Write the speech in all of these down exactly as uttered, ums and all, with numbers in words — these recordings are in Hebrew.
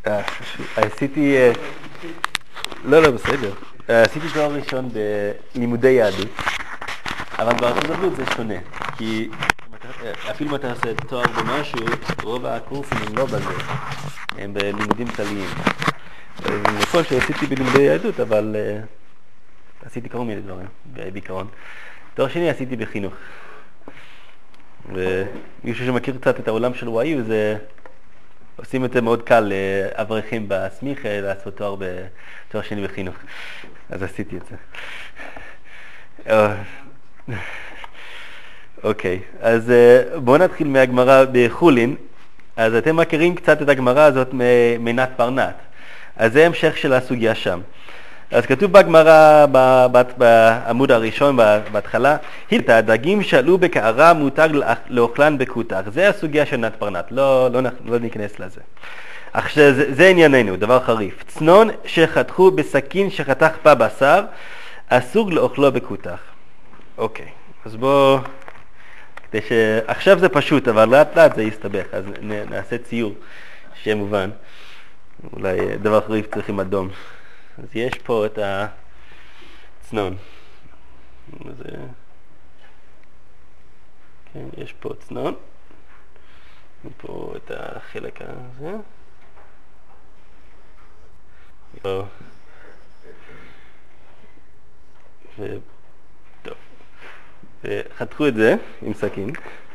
עשיתי, לא, לא, בסדר. עשיתי תואר ראשון בלימודי יהדות, אבל בארצות הברית זה שונה, כי אפילו אם אתה עושה תואר במשהו, רוב הקורסים הם לא בזה, הם בלימודים כלליים. נכון שעשיתי בלימודי יהדות, אבל עשיתי כל מיני דברים, בעיקרון. תואר שני עשיתי בחינוך. ומישהו שמכיר קצת את העולם של וואי, זה עושים את זה מאוד קל לאברכים בסמיך לעשות תואר בתואר שני בחינוך. אז עשיתי את זה. אוקיי, אז בואו נתחיל מהגמרא בחולין. אז אתם מכירים קצת את הגמרא הזאת מנת פרנת. אז זה המשך של הסוגיה שם. אז כתוב בגמרא בעמוד הראשון בהתחלה, את הדגים שעלו בקערה מותר לאוכלן בקוטח. זה הסוגיה של נת פרנת, לא, לא, לא ניכנס לזה. עכשיו, זה, זה ענייננו, דבר חריף. צנון שחתכו בסכין שחתך בה בשר, אסור לאוכלו בקוטח. אוקיי, אז בואו, כדי ש... עכשיו זה פשוט, אבל לאט לאט זה יסתבך, אז נעשה ציור שיהיה מובן. אולי דבר חריף צריכים אדום. אז יש פה את הצנון. אז, כן, יש פה צנון. ופה את החלק הזה. ו... טוב. וחתכו את זה עם סכין.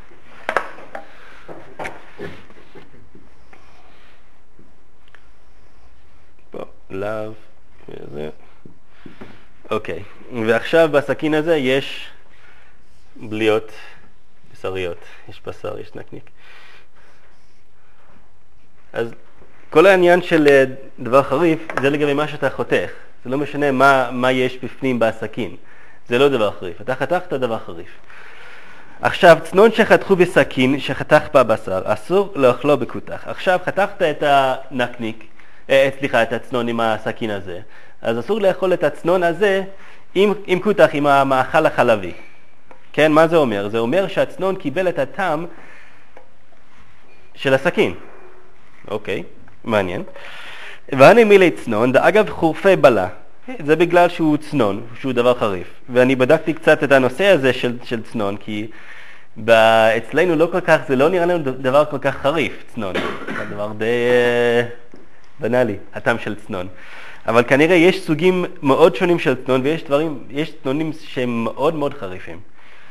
פה, לאו. וזה. אוקיי, ועכשיו בסכין הזה יש בליות בשריות, יש בשר, יש נקניק. אז כל העניין של דבר חריף זה לגבי מה שאתה חותך, זה לא משנה מה, מה יש בפנים בסכין, זה לא דבר חריף, אתה חתכת דבר חריף. עכשיו, צנון שחתכו בסכין שחתך בה בשר, אסור לאכלו בקוטח. עכשיו חתכת את הנקניק, סליחה, את הצנון עם הסכין הזה, אז אסור לאכול את הצנון הזה עם, עם קוטח, עם המאכל החלבי. כן, מה זה אומר? זה אומר שהצנון קיבל את הטעם של הסכין. אוקיי, מעניין. ואני מילי צנון, אגב חורפי בלה. זה בגלל שהוא צנון, שהוא דבר חריף. ואני בדקתי קצת את הנושא הזה של, של צנון, כי אצלנו לא כל כך, זה לא נראה לנו דבר כל כך חריף, צנון. זה דבר די... בנאלי, הטעם של צנון. אבל כנראה יש סוגים מאוד שונים של צנון, ויש דברים, יש צנונים שהם מאוד מאוד חריפים.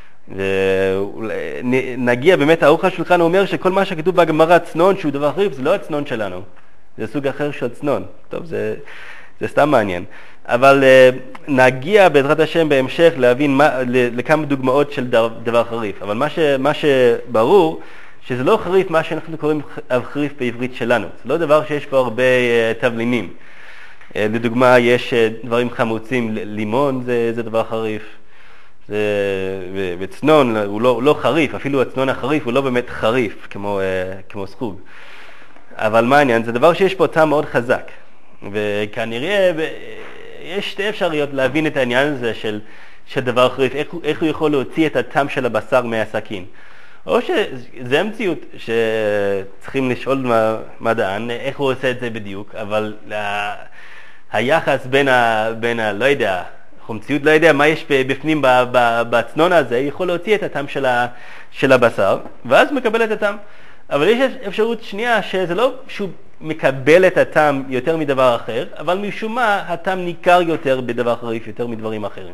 ונגיע באמת, האורך השולחן אומר שכל מה שכתוב בגמרא צנון שהוא דבר חריף, זה לא הצנון שלנו. זה סוג אחר של צנון. טוב, זה, זה סתם מעניין. אבל נגיע בעזרת השם בהמשך להבין מה, לכמה דוגמאות של דבר חריף. אבל מה, ש, מה שברור, שזה לא חריף מה שאנחנו קוראים חריף בעברית שלנו. זה לא דבר שיש פה הרבה uh, תבלינים. Uh, לדוגמה, יש uh, דברים חמוצים, לימון זה, זה דבר חריף. זה, ו, וצנון הוא לא, הוא לא חריף, אפילו הצנון החריף הוא לא באמת חריף כמו, uh, כמו סחוג. אבל מה העניין? זה דבר שיש פה טעם מאוד חזק. וכנראה יש שתי אפשרויות להבין את העניין הזה של, של דבר חריף, איך, איך הוא יכול להוציא את הטעם של הבשר מהסכין. או שזה המציאות שצריכים לשאול מדען איך הוא עושה את זה בדיוק, אבל ה... היחס בין, ה... בין ה... לא יודע, חומציות, לא יודע מה יש בפנים בצנון הזה, יכול להוציא את הטעם של, ה... של הבשר, ואז מקבל את הטעם. אבל יש אפשרות שנייה שזה לא שהוא מקבל את הטעם יותר מדבר אחר, אבל משום מה הטעם ניכר יותר בדבר חריף, יותר מדברים אחרים.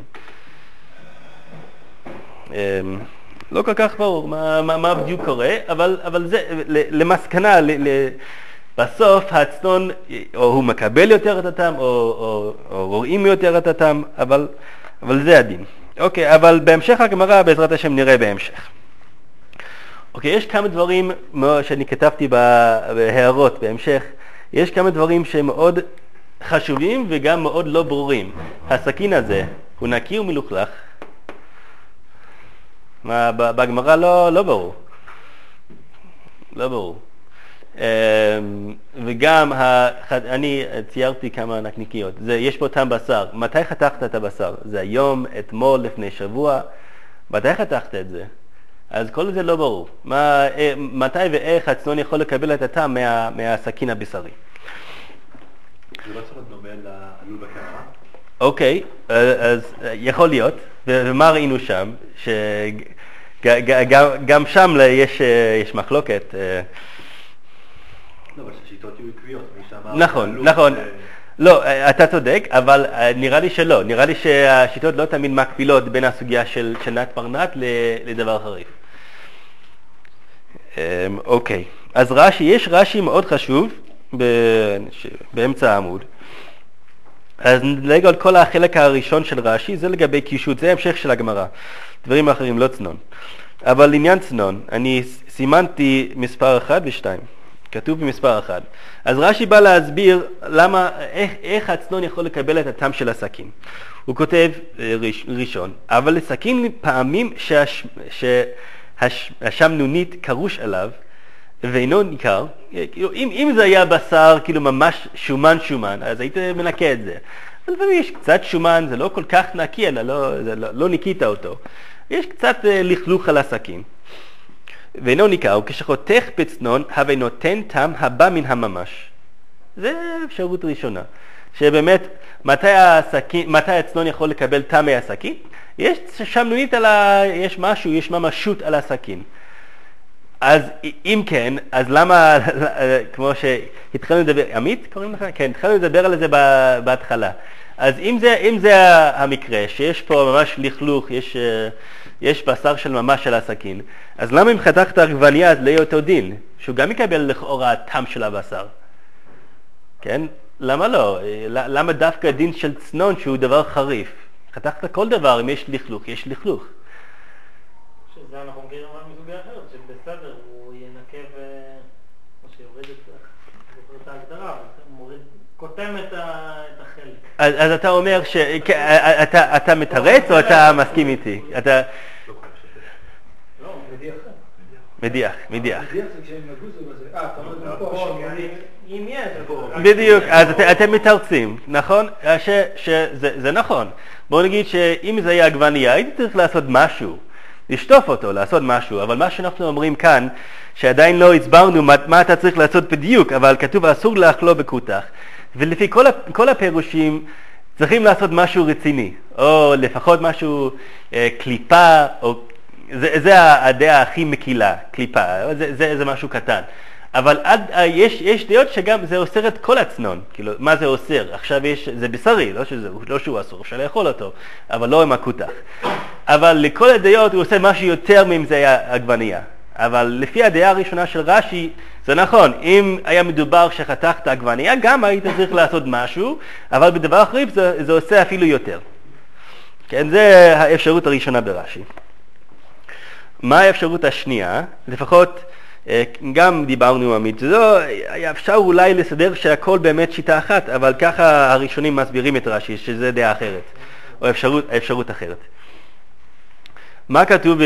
לא כל כך ברור מה, מה, מה בדיוק קורה, אבל, אבל זה, למסקנה, ל, ל, בסוף הצנון, או הוא מקבל יותר את הטעם, או, או, או רואים יותר את הטעם, אבל, אבל זה הדין. אוקיי, אבל בהמשך הגמרא, בעזרת השם נראה בהמשך. אוקיי, יש כמה דברים שאני כתבתי בהערות בהמשך, יש כמה דברים שהם מאוד חשובים וגם מאוד לא ברורים. הסכין הזה, הוא נקי ומלוכלך, מה, בגמרא לא, לא ברור. לא ברור. וגם, אני ציירתי כמה נקניקיות. זה, יש פה טעם בשר. מתי חתכת את הבשר? זה היום, אתמול, לפני שבוע. מתי חתכת את זה? אז כל זה לא ברור. מה, מתי ואיך הצנון יכול לקבל את הטעם מה, מהסכין הבשרי. זה לא צריך להיות דומה לעלול בקערה? אוקיי, אז יכול להיות, ומה ראינו שם? שגם שם יש מחלוקת. לא, אבל שהשיטות יהיו עקביות. נכון, נכון. לא, אתה צודק, אבל נראה לי שלא. נראה לי שהשיטות לא תמיד מקבילות בין הסוגיה של נט פרנט לדבר חריף. אוקיי, אז רש"י, יש רש"י מאוד חשוב באמצע העמוד. אז נדלג על כל החלק הראשון של רש"י, זה לגבי קישוט, זה המשך של הגמרא. דברים אחרים לא צנון. אבל לעניין צנון, אני סימנתי מספר אחד ושתיים. כתוב במספר אחד. אז רש"י בא להסביר למה, איך, איך הצנון יכול לקבל את הטעם של הסכין. הוא כותב ראש, ראשון, אבל לסכין פעמים שהש, שהשמנונית קרוש עליו ואינו ניכר, כאילו, אם, אם זה היה בשר כאילו ממש שומן שומן, אז היית מנקה את זה. אבל לפעמים יש קצת שומן, זה לא כל כך נקי, אלא לא, זה לא, לא ניקית אותו. יש קצת לכלוך על הסכין. ואינו ניכר, כשחותך בצנון, הווה נותן טעם הבא מן הממש. זה אפשרות ראשונה. שבאמת, מתי, הסכין, מתי הצנון יכול לקבל טעם מהסכין? יש שמנונית על ה... יש משהו, יש ממשות על הסכין. אז אם כן, אז למה, כמו שהתחלנו לדבר, עמית קוראים לך? כן, התחלנו לדבר על זה בהתחלה. אז אם זה, אם זה המקרה, שיש פה ממש לכלוך, יש, יש בשר של ממש של הסכין, אז למה אם חתכת עגבנייה אז לא יהיה אותו דין? שהוא גם יקבל לכאורה הטעם של הבשר. כן? למה לא? למה דווקא דין של צנון שהוא דבר חריף? חתכת כל דבר, אם יש לכלוך, יש לכלוך. שזה אנחנו מכירים רק מסוגי אחרת, שבסדר הוא ינקה ו... או שיוריד את ההגדרה, הוא מוריד, קוטם את החלק. אז, אז אתה אומר ש... אתה, אתה מתרץ או אתה מסכים איתי? אתה... לא, מדיח. מדיח, מדיח. מדיח זה כשהם נגוזו בזה. אה, אתה אומר פה, אם יש, פה. בדיוק, אז אתם מתרצים, נכון? שזה נכון. בואו נגיד שאם זה היה עגבנייה, הייתי צריך לעשות משהו. לשטוף אותו, לעשות משהו, אבל מה שאנחנו אומרים כאן, שעדיין לא הסברנו מה, מה אתה צריך לעשות בדיוק, אבל כתוב אסור לאכלו בקותח, ולפי כל, כל הפירושים צריכים לעשות משהו רציני, או לפחות משהו אה, קליפה, או, זה, זה הדעה הכי מקילה, קליפה, זה, זה, זה משהו קטן. אבל עד, יש, יש דעות שגם זה אוסר את כל הצנון, כאילו, מה זה אוסר? עכשיו יש, זה בשרי, לא, שזה, לא שהוא אסור, אפשר לאכול אותו, אבל לא עם הקותח. אבל לכל הדעות הוא עושה משהו יותר מאם זה היה עגבנייה. אבל לפי הדעה הראשונה של רש"י, זה נכון, אם היה מדובר שחתכת עגבנייה, גם היית צריך לעשות משהו, אבל בדבר אחר זה, זה עושה אפילו יותר. כן, זה האפשרות הראשונה ברש"י. מה האפשרות השנייה? לפחות... גם דיברנו עמית, זו היה אפשר אולי לסדר שהכל באמת שיטה אחת, אבל ככה הראשונים מסבירים את רש"י, שזה דעה אחרת, או אפשרות, אפשרות אחרת. מה כתוב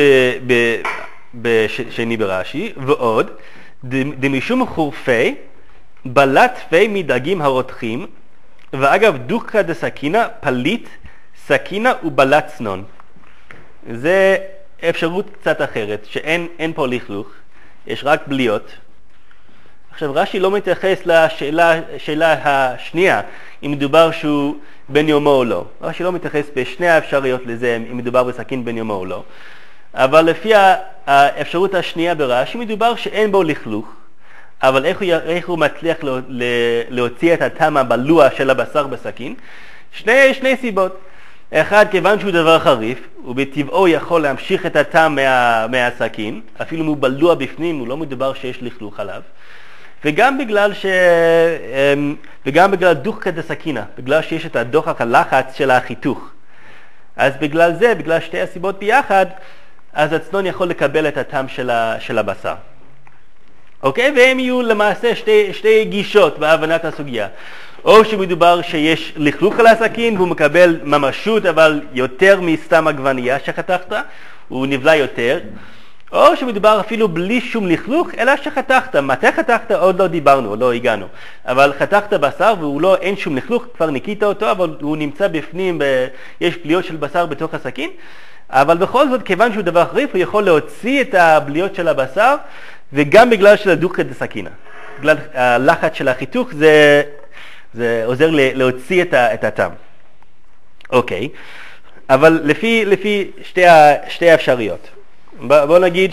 בשני ברש"י? ועוד, דמשום חורפי, בלט פי מדגים הרותחים, ואגב דוקא דסכינה פליט, סכינה ובלט צנון. זה אפשרות קצת אחרת, שאין אין פה לכלוך. יש רק בליות. עכשיו רש"י לא מתייחס לשאלה שאלה השנייה, אם מדובר שהוא בן יומו או לא. רש"י לא מתייחס בשני האפשרויות לזה, אם מדובר בסכין בן יומו או לא. אבל לפי האפשרות השנייה ברש"י, מדובר שאין בו לכלוך. אבל איך הוא, איך הוא מצליח להוציא את הטעם הבלוע של הבשר בסכין? שני, שני סיבות. אחד, כיוון שהוא דבר חריף, ובטבעו יכול להמשיך את הטעם מה, מהסכין, אפילו אם הוא בלוע בפנים, הוא לא מדובר שיש לכלוך עליו. וגם בגלל ש... וגם בגלל דוחקא דסכינה, בגלל שיש את הדוחק הלחץ של החיתוך. אז בגלל זה, בגלל שתי הסיבות ביחד, אז הצנון יכול לקבל את הטעם של, ה... של הבשר. אוקיי? והם יהיו למעשה שתי, שתי גישות בהבנת הסוגיה. או שמדובר שיש לכלוך על הסכין והוא מקבל ממשות אבל יותר מסתם עגבנייה שחתכת, הוא נבלע יותר, או שמדובר אפילו בלי שום לכלוך אלא שחתכת. מתי חתכת? עוד לא דיברנו, עוד לא הגענו, אבל חתכת בשר והוא לא, אין שום לכלוך, כבר ניקית אותו אבל הוא נמצא בפנים, ב... יש בליות של בשר בתוך הסכין, אבל בכל זאת כיוון שהוא דבר חריף הוא יכול להוציא את הבליות של הבשר, וגם בגלל של הדוחקא דסכינה, בגלל הלחץ של החיתוך, זה זה עוזר להוציא את, ה, את הטעם. אוקיי, אבל לפי, לפי שתי, שתי האפשריות. בוא נגיד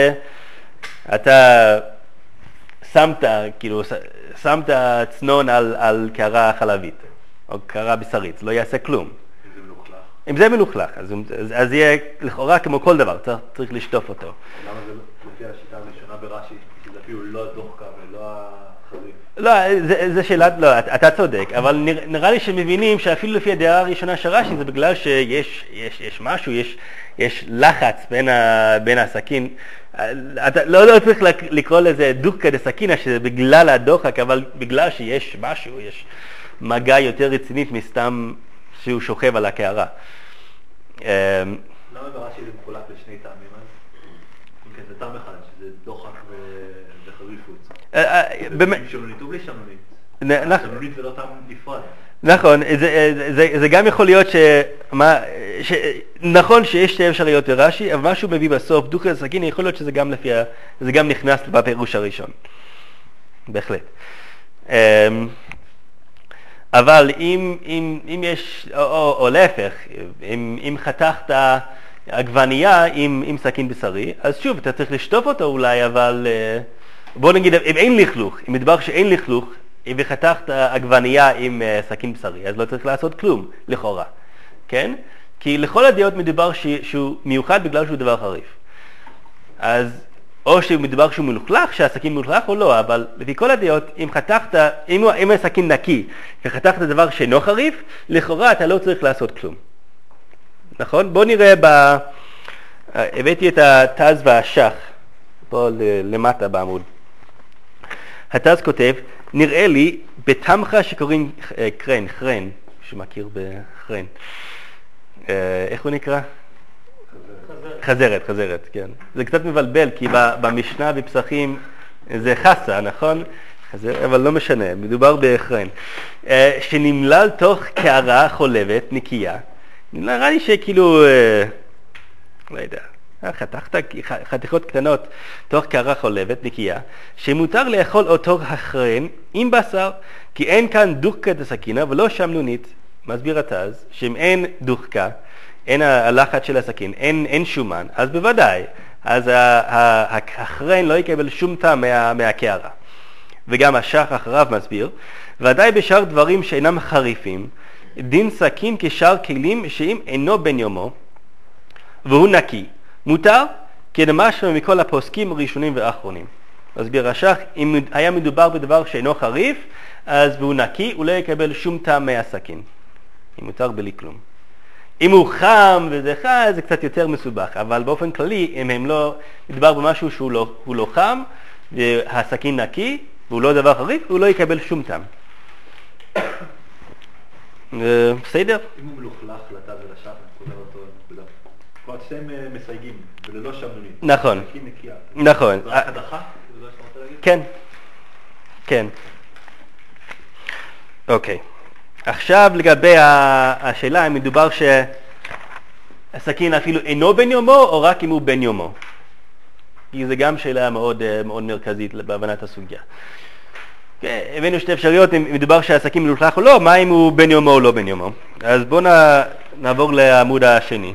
שאתה שמת, כאילו, שמת צנון על, על קערה חלבית, או קערה בשרית, זה לא יעשה כלום. אם זה מלוכלך. אם זה מלוכלך, אז, אז, אז יהיה לכאורה כמו כל דבר, צריך, צריך לשטוף אותו. למה זה לפי השיטה הראשונה ברש"י, שזה אפילו לא הדוחקה ולא החריף? לא, זה, זה שאלה, לא, אתה, אתה צודק, אבל נראה, נראה לי שמבינים שאפילו לפי הדעה הראשונה של רש"י, זה בגלל שיש יש, יש משהו, יש, יש לחץ בין, ה, בין הסכין. אתה לא, לא צריך לקרוא לזה דוחקה דסכינה, שזה בגלל הדוחק, אבל בגלל שיש משהו, יש מגע יותר רצינית מסתם שהוא שוכב על הקערה. למה ברש"י זה מחולק לשני טעמים אז? אם כן, זה טעם אחד, שזה דוחק וחריפות. באמת. שמנונית ובלי שמנונית. שמנונית זה לא טעם נפרד. נכון, זה, זה, זה גם יכול להיות ש... מה, ש... נכון שיש שתי אפשרויות ברש"י, אבל מה שהוא מביא בסוף, דוחקה דסכינה, יכול להיות שזה גם לפי ה... זה גם נכנס בפירוש הראשון. בהחלט. אבל אם, אם, אם יש, או, או, או להפך, אם, אם חתכת עגבנייה עם, עם סכין בשרי, אז שוב, אתה צריך לשטוף אותו אולי, אבל בוא נגיד, אם אין לכלוך, אם מדבר שאין לכלוך, אם חתכת עגבנייה עם סכין בשרי, אז לא צריך לעשות כלום, לכאורה, כן? כי לכל הדעות מדבר ש, שהוא מיוחד בגלל שהוא דבר חריף. אז או שמדבר שהוא מלוכלך, שהסכין מלוכלך או לא, אבל לפי כל הדעות, אם חתכת, אם, אם הסכין נקי וחתכת דבר שאינו חריף, לכאורה אתה לא צריך לעשות כלום. נכון? בואו נראה, ב... הבאתי את התז והשח, פה למטה בעמוד. התז כותב, נראה לי בתמחה שקוראים קרן, חרן, שמכיר בחרן. איך הוא נקרא? חזרת, חזרת, כן. זה קצת מבלבל, כי במשנה בפסחים זה חסה, נכון? חזרת, אבל לא משנה, מדובר בחרן. שנמלל תוך קערה חולבת, נקייה. נראה לי שכאילו, לא יודע, חתכת חתיכות קטנות תוך קערה חולבת, נקייה, שמותר לאכול אותו החרן עם בשר, כי אין כאן דוחקה דסכינה ולא שמנונית. מסביר התז, שאם אין דוחקה, אין הלחץ של הסכין, אין, אין שומן, אז בוודאי, אז החרן לא יקבל שום טעם מה, מהקערה. וגם השח אחריו מסביר, ודאי בשאר דברים שאינם חריפים, דין סכין כשאר כלים שאם אינו בן יומו, והוא נקי, מותר, כדמשמע מכל הפוסקים הראשונים והאחרונים. מסביר השח, אם היה מדובר בדבר שאינו חריף, אז והוא נקי, הוא לא יקבל שום טעם מהסכין. אם מותר בלי כלום. אם הוא חם וזה חם, זה קצת יותר מסובך, אבל באופן כללי, אם הם לא, מדבר במשהו שהוא לא, הוא לא חם, והסכין נקי, והוא לא דבר חריף, הוא לא יקבל שום טעם. בסדר? אם הוא מלוכלך לתא ולשח, נקודה אותו נקודה. כבר שהם מסייגים, וללא שמנונית. נכון. סכין נקייה. נכון. זה רק הדחה? זה לא שאתה להגיד? כן. כן. אוקיי. עכשיו לגבי השאלה, אם מדובר שהסכין אפילו אינו בן יומו, או רק אם הוא בן יומו. כי זו גם שאלה מאוד, מאוד מרכזית בהבנת הסוגיה. הבאנו שתי אפשרויות, אם מדובר שהסכין מלוכלך או לא, מה אם הוא בן יומו או לא בן יומו. אז בואו נעבור לעמוד השני.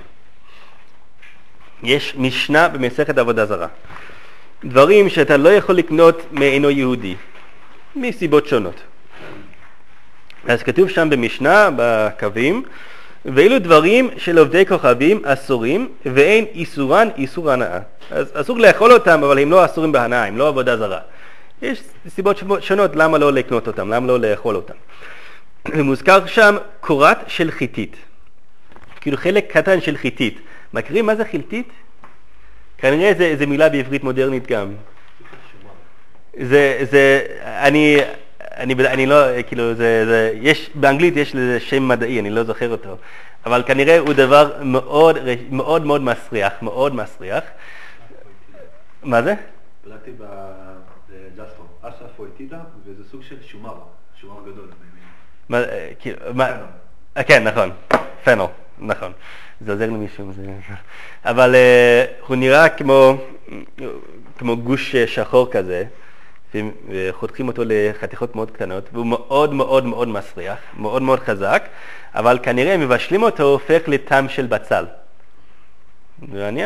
יש משנה במסכת עבודה זרה. דברים שאתה לא יכול לקנות מאינו יהודי, מסיבות שונות. אז כתוב שם במשנה, בקווים, ואילו דברים של עובדי כוכבים אסורים, ואין איסורן איסור הנאה. אז אסור לאכול אותם, אבל הם לא אסורים בהנאה, הם לא עבודה זרה. יש סיבות שונות למה לא לקנות אותם, למה לא לאכול אותם. ומוזכר שם קורת של חיטית. כאילו חלק קטן של חיטית. מכירים מה זה חיטית? כנראה זה, זה מילה בעברית מודרנית גם. זה, זה, אני... אני, אני לא, כאילו, זה, זה, יש, באנגלית יש לזה שם מדעי, אני לא זוכר אותו, אבל כנראה הוא דבר מאוד, מאוד, מאוד מסריח, מאוד מסריח. מה זה? בדקתי בג'סטרו, אסאפויטידה, וזה סוג של שומר, שומר גדול. מה, כאילו, מה, כן, נכון, פנול, נכון. זה עוזר למישהו, זה... אבל uh, הוא נראה כמו, כמו גוש שחור כזה, וחותכים אותו לחתיכות מאוד קטנות, והוא מאוד מאוד מאוד מסריח, מאוד מאוד חזק, אבל כנראה מבשלים אותו הופך לטעם של בצל. זה מעניין?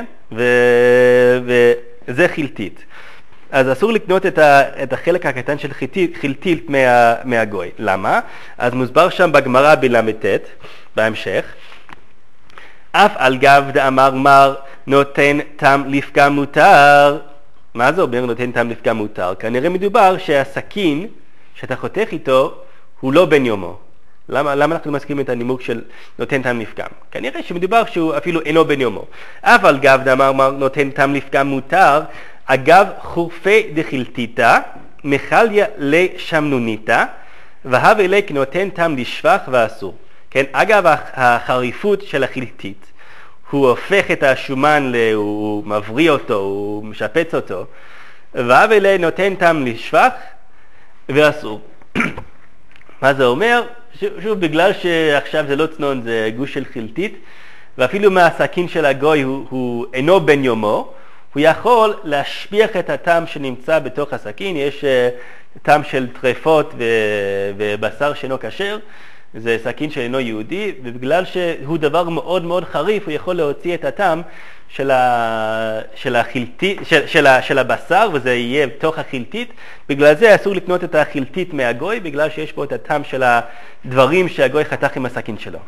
וזה חילטית. אז אסור לקנות את, ה, את החלק הקטן של חילטית, חילטית מה, מהגוי. למה? אז מוסבר שם בגמרא בלמתת, בהמשך, אף על גב דאמר מר נותן טעם לפגם מותר. מה זה אומר נותן טעם לפגם מותר? כנראה מדובר שהסכין שאתה חותך איתו הוא לא בן יומו. למה, למה אנחנו מסכימים את הנימוק של נותן טעם לפגם? כנראה שמדובר שהוא אפילו אינו בן יומו. אף על גב דאמר מר נותן טעם לפגם מותר, אגב חורפי דחילתיתא מחליה לשמנוניתא והב אליק נותן טעם לשבח ואסור. כן, אגב החריפות של החילתית, הוא הופך את השומן, הוא מבריא אותו, הוא משפץ אותו, והב אליק נותן טעם לשבח ואסור. מה זה אומר? שוב, שוב, בגלל שעכשיו זה לא צנון, זה גוש של חילתית, ואפילו מהסכין של הגוי הוא, הוא אינו בן יומו, הוא יכול להשביח את הטעם שנמצא בתוך הסכין. יש uh, טעם של טרפות ו- ובשר שאינו כשר, זה סכין שאינו יהודי, ובגלל שהוא דבר מאוד מאוד חריף, הוא יכול להוציא את הטעם של, ה- של, החילתית, של, של, ה- של הבשר, וזה יהיה בתוך החילתית. בגלל זה אסור לקנות את החילתית מהגוי, בגלל שיש פה את הטעם של הדברים שהגוי חתך עם הסכין שלו.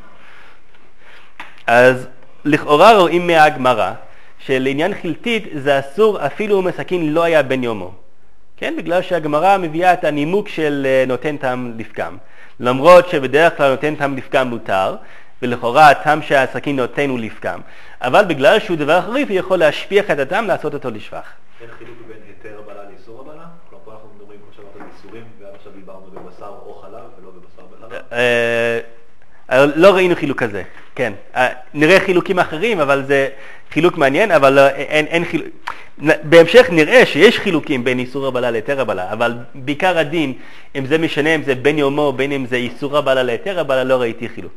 אז לכאורה רואים מהגמרא, שלעניין חילתית זה אסור אפילו אם הסכין לא היה בן יומו. כן? בגלל שהגמרא מביאה את הנימוק של נותן טעם לפגם. למרות שבדרך כלל נותן טעם לפגם מותר, ולכאורה הטעם שהסכין נותן הוא לפגם. אבל בגלל שהוא דבר חריף, הוא יכול להשפיח את הטעם, לעשות אותו לשבח. אין חילוק בין היתר הבלה לאיסור הבלה? כלומר, פה אנחנו מדברים כמו שאמרת על איסורים, ועד עכשיו דיברנו בבשר או חלב ולא בבשר בחלב. לא ראינו חילוק כזה, כן. נראה חילוקים אחרים, אבל זה חילוק מעניין, אבל אין, אין חילוק. בהמשך נראה שיש חילוקים בין איסור הבלה ליתר הבלה, אבל בעיקר הדין, אם זה משנה, אם זה בין יומו, בין אם זה איסור הבלה ליתר הבלה, לא ראיתי חילוק.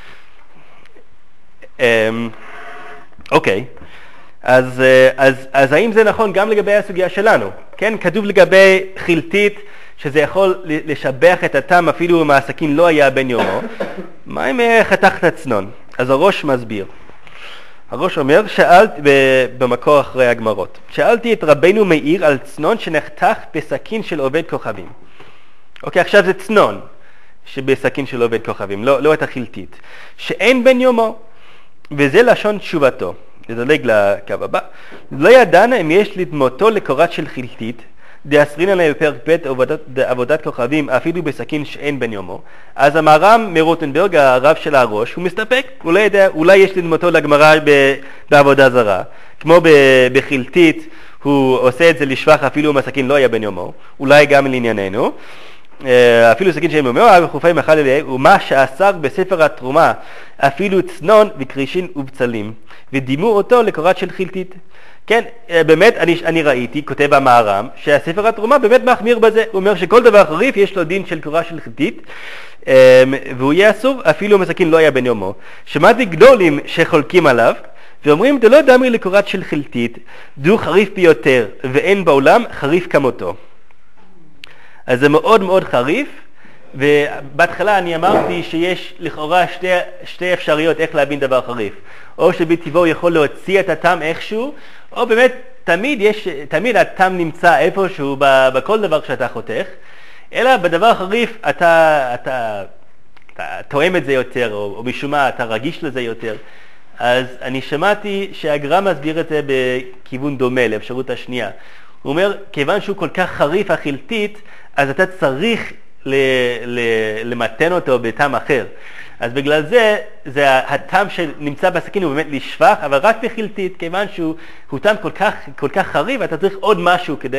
אוקיי, אז, אז, אז האם זה נכון גם לגבי הסוגיה שלנו? כן, כתוב לגבי חילתית, שזה יכול לשבח את הטעם אפילו אם הסכין לא היה בן יומו. מה אם חתכת צנון? אז הראש מסביר. הראש אומר, שאלת במקור אחרי הגמרות, שאלתי את רבנו מאיר על צנון שנחתך בסכין של עובד כוכבים. אוקיי, עכשיו זה צנון שבסכין של עובד כוכבים, לא, לא את החילתית, שאין בן יומו, וזה לשון תשובתו. נדלג לקו הבא. לא ידענה אם יש לדמותו לקורת של חילתית, דאסרין עליה בפרק ב' עבודת, עבודת כוכבים אפילו בסכין שאין בן יומו. אז המהר"ם מרוטנברג, הרב של הראש, הוא מסתפק, הוא לא יודע, אולי יש לדמותו לגמרא בעבודה זרה, כמו בחילתית הוא עושה את זה לשבח אפילו אם הסכין לא היה בן יומו, אולי גם לענייננו, אפילו סכין שאין בן יומו, חופי מחל אליה, ומה שאסר בספר התרומה אפילו צנון וקרישין ובצלים, ודימו אותו לקורת של חילתית. כן, באמת אני, אני ראיתי, כותב המהר"ם, שהספר התרומה באמת מחמיר בזה. הוא אומר שכל דבר חריף יש לו דין של קורה של חילתית, והוא יהיה אסור אפילו אם הסכין לא היה בן יומו. שמעתי גדולים שחולקים עליו, ואומרים, זה לא דמי לקורת של חילתית, דו חריף ביותר, ואין בעולם חריף כמותו. אז זה מאוד מאוד חריף, ובהתחלה אני אמרתי שיש לכאורה שתי, שתי אפשריות איך להבין דבר חריף. או שבטבעו יכול להוציא את הטעם איכשהו, או באמת תמיד, יש, תמיד הטעם נמצא איפשהו בכל דבר שאתה חותך, אלא בדבר חריף אתה, אתה, אתה תואם את זה יותר, או, או משום מה אתה רגיש לזה יותר. אז אני שמעתי שהגר"א מסביר את זה בכיוון דומה לאפשרות השנייה. הוא אומר, כיוון שהוא כל כך חריף החילתית, אז אתה צריך ל, ל, למתן אותו בטעם אחר. אז בגלל זה, זה הטעם שנמצא בסכין הוא באמת לשבח, אבל רק בחילתית, כיוון שהוא הוא טעם כל כך, כל כך חריף, אתה צריך עוד משהו כדי,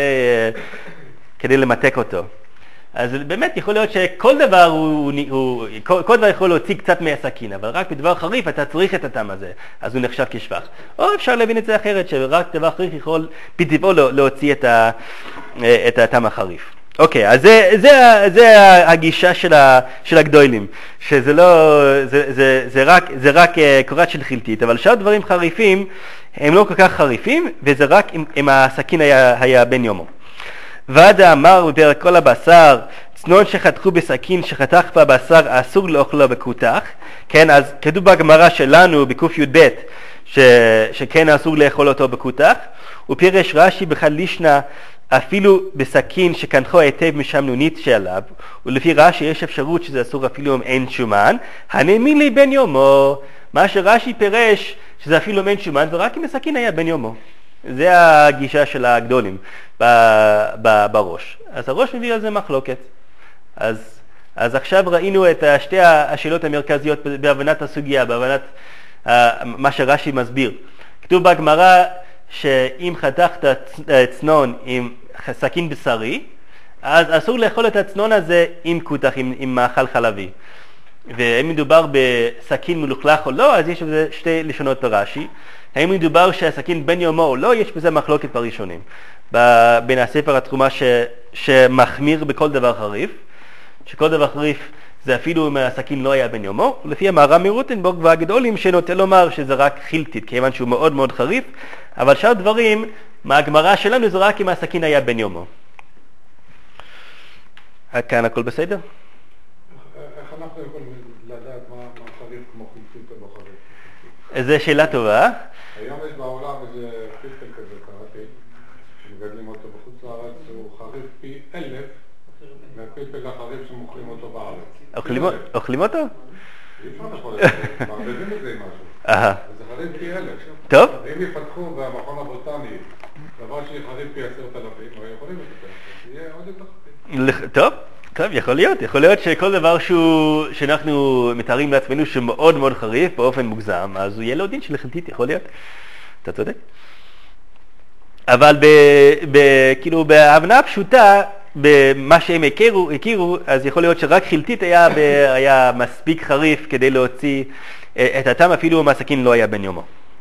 כדי למתק אותו. אז באמת יכול להיות שכל דבר, הוא, הוא, כל, כל דבר יכול להוציא קצת מהסכין, אבל רק בדבר חריף אתה צריך את הטעם הזה, אז הוא נחשב כשבח. או אפשר להבין את זה אחרת, שרק דבר חריף יכול בטבעו להוציא את, ה, את הטעם החריף. אוקיי, אז זה, זה, זה הגישה של, ה, של הגדולים, שזה לא, זה, זה, זה רק, זה רק קורת של חילתית, אבל שאר דברים חריפים הם לא כל כך חריפים, וזה רק אם, אם הסכין היה, היה בן יומו. ועדה אמר בפרק כל הבשר, צנון שחתכו בסכין שחתך בבשר אסור לאוכלו בכותח, כן, אז כתוב בגמרא שלנו בקוף י"ב ש... שכן אסור לאכול אותו בכותח, ופירש רש"י בחלישנה אפילו בסכין שקנחו היטב משמנונית שעליו, ולפי רש"י יש אפשרות שזה אסור אפילו אם אין שומן, הנאמין לי בן יומו, מה שרש"י פירש שזה אפילו אם אין שומן ורק אם הסכין היה בן יומו. זה הגישה של הגדולים ב, ב, בראש. אז הראש מביא על זה מחלוקת. אז, אז עכשיו ראינו את שתי השאלות המרכזיות בהבנת הסוגיה, בהבנת uh, מה שרש"י מסביר. כתוב בגמרא שאם חתכת צנון עם סכין בשרי, אז אסור לאכול את הצנון הזה עם כותח, עם, עם מאכל חלבי. ואם מדובר בסכין מלוכלך או לא, אז יש בזה שתי לשונות ברש"י. האם מדובר שהסכין בן יומו או לא, יש בזה מחלוקת בראשונים. בין הספר התרומה ש, שמחמיר בכל דבר חריף, שכל דבר חריף זה אפילו אם הסכין לא היה בן יומו, לפי המהר"ם מרוטנבורג והגדולים שנוטה לומר שזה רק חילטית, כיוון שהוא מאוד מאוד חריף, אבל שאר דברים, מהגמרא שלנו זה רק אם הסכין היה בן יומו. כאן הכל בסדר? איך אנחנו יכולים לדעת מה חריף כמו חילטית או לא חריף? זו שאלה טובה. היום יש בעולם איזה פלפל כזה, קראתי, שמגדלים אותו בחוץ לארץ, הוא חריף פי אלף מהפלפל החריף שמוכרים אותו בארץ. אוכלים אותו? אי אפשר לאכול את זה, מערבבים את זה עם משהו. אהה. אז זה חריף פי אלף. טוב. אם יפתחו במכון הבוטני דבר שיהיה חריף פי עשרת אלפים, הם יכולים לתת, אז יהיה עוד יותר חריף. טוב. טוב, יכול להיות, יכול להיות שכל דבר שהוא, שאנחנו מתארים לעצמנו שמאוד מאוד חריף באופן מוגזם, אז הוא יהיה לו דין של חילטית, יכול להיות. אתה צודק. אבל ב, ב, כאילו בהבנה פשוטה, במה שהם הכירו, הכירו, אז יכול להיות שרק חילטית היה, ב, היה מספיק חריף כדי להוציא את הטעם, אפילו אם הסכין לא היה בן יומו.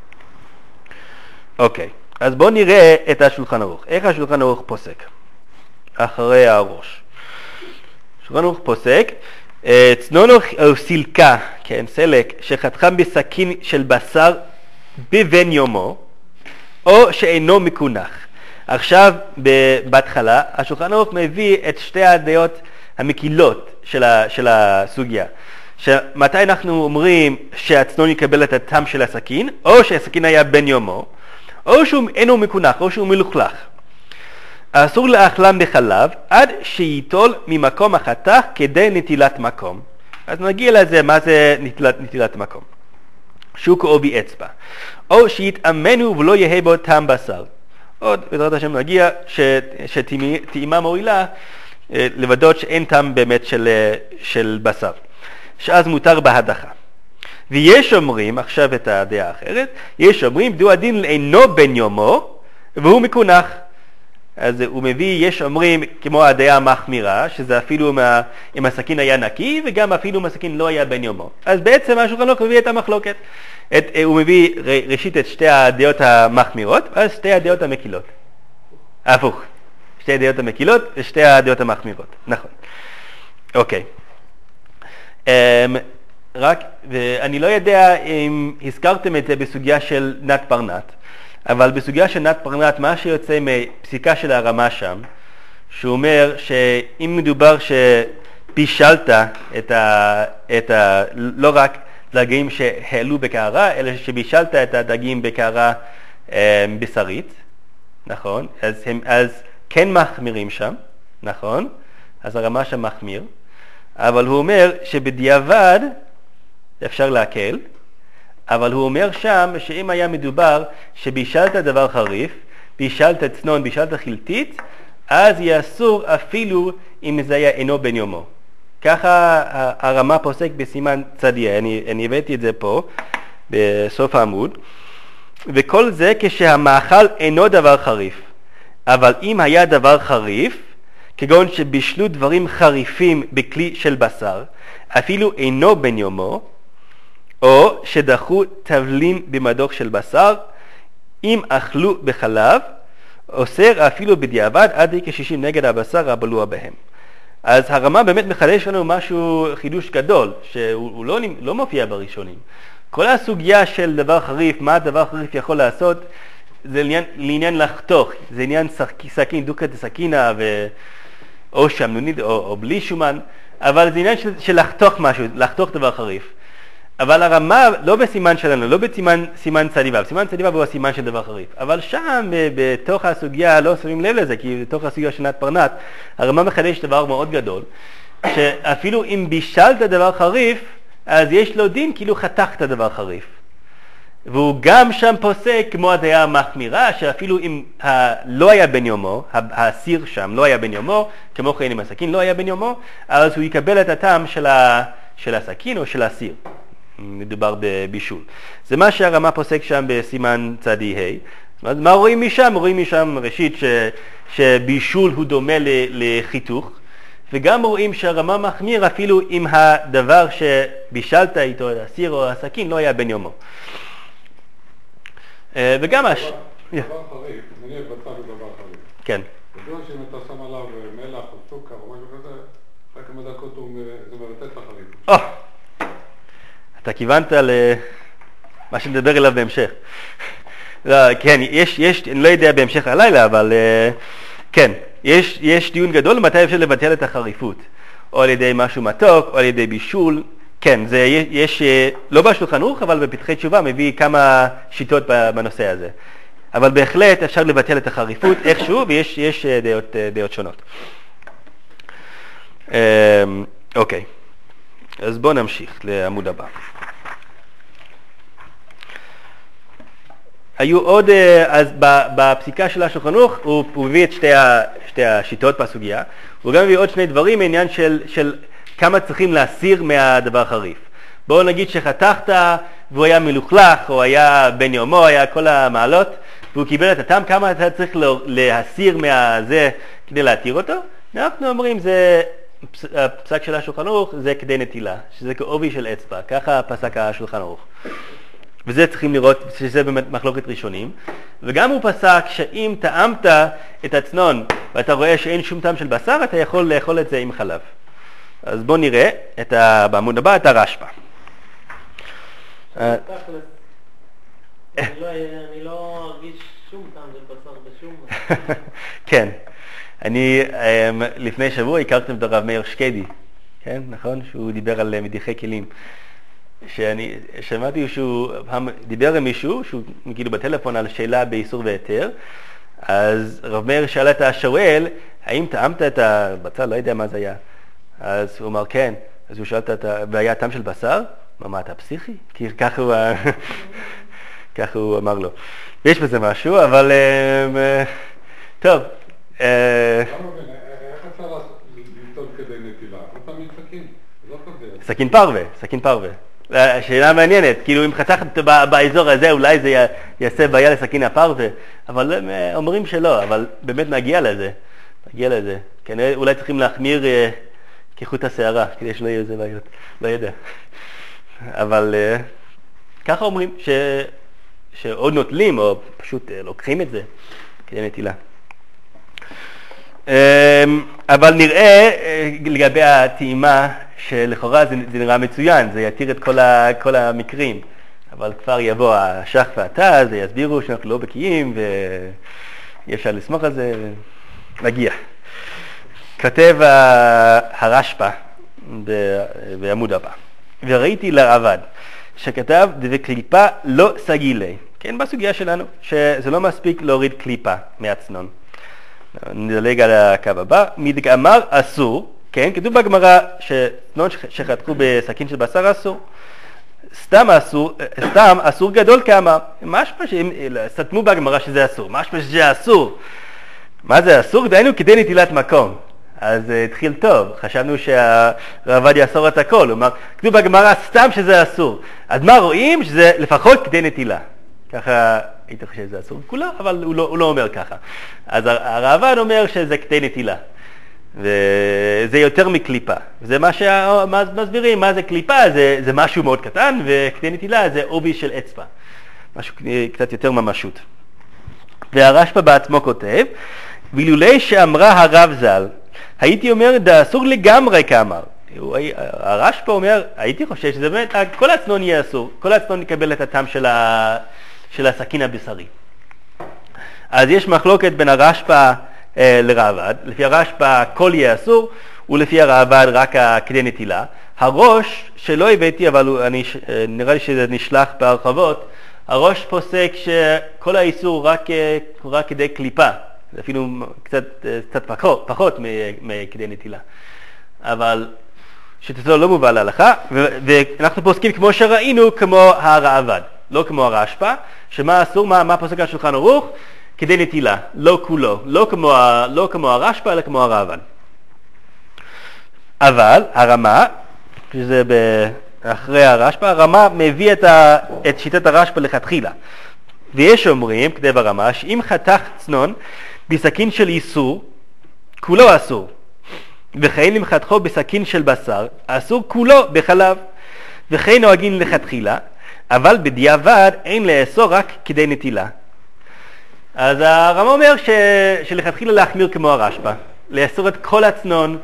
אוקיי, אז בואו נראה את השולחן ערוך. איך השולחן ערוך פוסק? אחרי הראש. שולחן ערוך פוסק, צנון או סילקה, כן, סלק, שחתכם בסכין של בשר בבן יומו, או שאינו מקונח. עכשיו, בהתחלה, השולחן ערוך מביא את שתי הדעות המקילות של, ה, של הסוגיה. שמתי אנחנו אומרים שהצנון יקבל את הטעם של הסכין, או שהסכין היה בן יומו, או שהוא אינו מקונח, או שהוא מלוכלך. אסור לאכלם בחלב עד שיטול ממקום החתך כדי נטילת מקום. אז נגיע לזה מה זה נטילת, נטילת מקום. שוק או באצבע. או שיתאמנו ולא יהיה בו טעם בשר. עוד בעזרת השם נגיע שטעימה מועילה לבדות שאין טעם באמת של, של בשר. שאז מותר בהדחה. ויש אומרים, עכשיו את הדעה האחרת, יש אומרים דו הדין אינו בן יומו והוא מקונח. אז הוא מביא, יש אומרים כמו הדעה המחמירה, שזה אפילו מה, אם הסכין היה נקי, וגם אפילו אם הסכין לא היה בן יומו. אז בעצם השולחן ערוך מביא את המחלוקת. את, הוא מביא ראשית את שתי הדעות המחמירות, ואז שתי הדעות המקילות. הפוך. שתי הדעות המקילות ושתי הדעות המחמירות. נכון. אוקיי. Um, רק, ואני לא יודע אם הזכרתם את זה בסוגיה של נת פרנת, אבל בסוגיה של נת פרנת, מה שיוצא מפסיקה של הרמה שם, שהוא אומר שאם מדובר שפישלת את ה, את ה, לא רק דגים שהעלו בקערה, אלא שבישלת את הדגים בקערה אה, בשרית, נכון? אז, הם, אז כן מחמירים שם, נכון? אז הרמה שם מחמיר, אבל הוא אומר שבדיעבד אפשר להקל, אבל הוא אומר שם שאם היה מדובר שבישלת דבר חריף, בישלת צנון, בישלת חילטית, אז יהיה אסור אפילו אם זה היה אינו בן יומו. ככה הרמה פוסק בסימן צדיה, אני, אני הבאתי את זה פה בסוף העמוד. וכל זה כשהמאכל אינו דבר חריף. אבל אם היה דבר חריף, כגון שבישלו דברים חריפים בכלי של בשר, אפילו אינו בן יומו, או שדחו תבלין במדוך של בשר, אם אכלו בחלב, אוסר אפילו בדיעבד עד כשישים נגד הבשר הבלוע בהם. אז הרמה באמת מחדש לנו משהו, חידוש גדול, שהוא לא, לא מופיע בראשונים. כל הסוגיה של דבר חריף, מה דבר חריף יכול לעשות, זה לעניין, לעניין לחתוך, זה עניין סכין, דוקא דסכינה ו... או שמנונית או, או בלי שומן, אבל זה עניין של, של לחתוך משהו, לחתוך דבר חריף. אבל הרמה לא בסימן שלנו, לא בסימן סימן צדיבה, סימן צדיבה הוא הסימן של דבר חריף. אבל שם בתוך הסוגיה, לא שמים לב לזה, כי בתוך הסוגיה של נת פרנת, הרמה מחדש דבר מאוד גדול, שאפילו אם בישלת דבר חריף, אז יש לו דין כאילו חתכת דבר חריף. והוא גם שם פוסק כמו הדעה מחמירה, שאפילו אם ה... לא היה בן יומו, הסיר שם לא היה בן יומו, כמו כן עם הסכין לא היה בן יומו, אז הוא יקבל את הטעם של, ה... של הסכין או של הסיר. מדובר בבישול. זה מה שהרמה פוסק שם בסימן צדי ה'. מה רואים משם? רואים משם ראשית ש... שבישול הוא דומה ל... לחיתוך, וגם רואים שהרמה מחמיר אפילו אם הדבר שבישלת איתו, הסיר או הסכין, לא היה בן יומו. וגם הש... דבר חריף, נניח בצד לדבר חריף. כן. בגלל שאם אתה שם עליו מלח או סוכר או משהו כזה, אחרי כמה דקות זה מבטא את החריף. אתה כיוונת למה שנדבר אליו בהמשך. כן, יש, יש, אני לא יודע בהמשך הלילה, אבל כן, יש, יש דיון גדול מתי אפשר לבטל את החריפות. או על ידי משהו מתוק, או על ידי בישול. כן, זה יש, לא בשולחן ערוך, אבל בפתחי תשובה מביא כמה שיטות בנושא הזה. אבל בהחלט אפשר לבטל את החריפות איכשהו, ויש יש דעות, דעות שונות. אוקיי, אז בואו נמשיך לעמוד הבא. היו עוד, אז בפסיקה של השולחן ערוך, הוא, הוא הביא את שתי, ה, שתי השיטות בסוגיה, הוא גם הביא עוד שני דברים, העניין של, של כמה צריכים להסיר מהדבר חריף. בואו נגיד שחתכת והוא היה מלוכלך, או היה בן יומו, היה כל המעלות, והוא קיבל את הטעם, כמה אתה צריך להסיר מהזה כדי להתיר אותו? אנחנו אומרים, זה, הפסק של השולחן ערוך זה כדי נטילה, שזה כעובי של אצבע, ככה פסק השולחן ערוך. וזה צריכים לראות שזה באמת מחלוקת ראשונים. וגם הוא פסק שאם טעמת את הצנון ואתה רואה שאין שום טעם של בשר, אתה יכול לאכול את זה עם חלב. אז בואו נראה את ה... בעמוד הבא את הרשב"א. אני לא ארגיש שום טעם של בשר בשום. כן. אני לפני שבוע הכרתם את הרב מאיר שקדי, כן, נכון? שהוא דיבר על מדיחי כלים. שאני שמעתי שהוא דיבר עם מישהו, שהוא כאילו בטלפון על שאלה באיסור והיתר, אז רב מאיר שאל את השואל, האם טעמת את הבצל? לא יודע מה זה היה. אז הוא אמר כן, אז הוא שאל את ה... והיה טעם של בשר? מה, מה, אתה פסיכי? כי ככה הוא, ככה הוא אמר לו. יש בזה משהו, אבל טוב. איך אפשר לטעום כדי נטילה? לא תמיד סכין, לא כזה. סכין פרווה, סכין פרווה. שאלה מעניינת, כאילו אם חתכת באזור הזה אולי זה יעשה בעיה לסכין הפרווה, אבל הם אומרים שלא, אבל באמת נגיע לזה, נגיע לזה. כנראה אולי צריכים להחמיר כחוט השערה, כדי שלא יהיה איזה בעיות, לא יודע. אבל ככה אומרים ש... שעוד נוטלים או פשוט לוקחים את זה כדי נטילה. אבל נראה לגבי הטעימה שלכאורה זה, זה נראה מצוין, זה יתיר את כל, ה, כל המקרים, אבל כבר יבוא השח והתז ויסבירו שאנחנו לא בקיאים ואי אפשר לסמוך על זה, נגיע. כתב הרשב"א בעמוד הבא, וראיתי לרעב"ד שכתב דבקליפה לא סגילי, כן, בסוגיה שלנו, שזה לא מספיק להוריד קליפה מהצנון. נדלג על הקו הבא, מדגמר אסור, כן, כתוב בגמרא שצנון שחתכו בסכין של בשר אסור, סתם אסור, סתם אסור גדול כמה, משמע שהם סתמו בגמרא שזה אסור, משמע שזה אסור. מה זה אסור? דהיינו כדי נטילת מקום. אז התחיל טוב, חשבנו שהרב יאסור את הכל, הוא אמר, כתוב בגמרא סתם שזה אסור. אז מה רואים? שזה לפחות כדי נטילה. ככה הייתי חושב שזה אסור כולה, אבל הוא לא, הוא לא אומר ככה. אז הרעב"ד אומר שזה כדי נטילה. וזה יותר מקליפה. זה מה שמסבירים, מה זה קליפה? זה, זה משהו מאוד קטן, וכדי נטילה זה עובי של אצבע. משהו קצת יותר ממשות. והרשב"א בעצמו כותב, ואילולי שאמרה הרב ז"ל, הייתי אומר, דה אסור לגמרי כאמר. הרשב"א אומר, הייתי חושב שזה באמת, כל הצנון יהיה אסור, כל הצנון יקבל את הטעם של, ה, של הסכין הבשרי. אז יש מחלוקת בין הרשב"א אה, לרעב"ד. לפי הרשב"א הכל יהיה אסור, ולפי הרעב"ד רק כדי נטילה. הראש שלא הבאתי, אבל אני, נראה לי שזה נשלח בהרחבות, הראש פוסק שכל האיסור רק, רק כדי קליפה, אפילו קצת, קצת פחות, פחות מכדי נטילה. אבל שתתו לא מובא להלכה, ואנחנו פוסקים כמו שראינו, כמו הרעב"ד, לא כמו הרשב"א, שמה אסור, מה, מה פוסק על שולחן ערוך? כדי נטילה, לא כולו, לא כמו, לא כמו הרשב"א, אלא כמו הרעב"ד. אבל הרמה, שזה אחרי הרשב"א, הרמה מביא את, ה, את שיטת הרשב"א לכתחילה. ויש אומרים, כתב הרמה, שאם חתך צנון בסכין של איסור, כולו אסור. וכן אם חתכו בסכין של בשר, אסור כולו בחלב. וכן נוהגים לכתחילה, אבל בדיעבד אין לאסור רק כדי נטילה. אז הרמה אומר ש, שלכתחילה להחמיר כמו הרשב"א, לאסור את כל הצנון.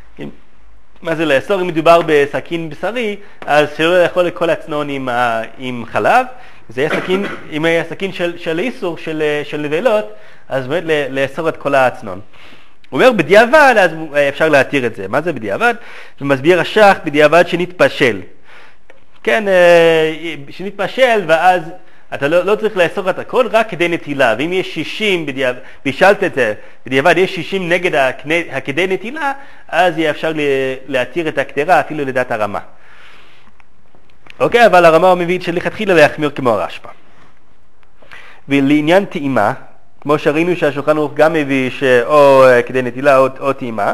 מה זה לאסור? אם מדובר בסכין בשרי, אז שלא לאכול את כל הצנון עם, עם חלב. זה יהיה סכין, אם היה סכין של, של איסור, של, של נבלות, אז באמת לאסור את כל הצנון. הוא אומר בדיעבד, אז אפשר להתיר את זה. מה זה בדיעבד? ומסביר השח בדיעבד שנתפשל. כן, שנתפשל, ואז אתה לא, לא צריך לאסור את הכל רק כדי נטילה. ואם יש שישים, בדיעבד, בישלת את זה, בדיעבד יש שישים נגד הכדי נטילה, אז יהיה אפשר להתיר את הקדרה אפילו לדעת הרמה. אוקיי, אבל הרמה הוא מביא שלכתחילה להחמיר כמו הרשב"א. ולעניין טעימה, כמו שראינו שהשולחן ערוך גם מביא שאו כדי נטילה או, או טעימה,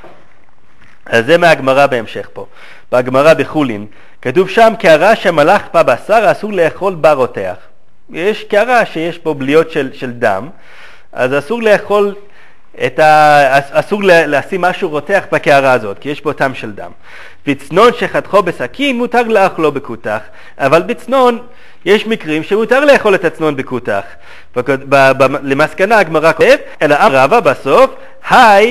אז זה מהגמרא בהמשך פה. בהגמרא בחולין, כתוב שם קערה שמלך בה בשר אסור לאכול בה רותח. יש קערה שיש פה בליות של, של דם, אז אסור לאכול את ה... אסור לשים משהו רותח בקערה הזאת, כי יש פה טעם של דם. בצנון שחתכו בסכין מותר לאכלו בקותח, אבל בצנון יש מקרים שמותר לאכול את הצנון בקותח. למסקנה הגמרא כותב, אלא אמר רבא בסוף, היי,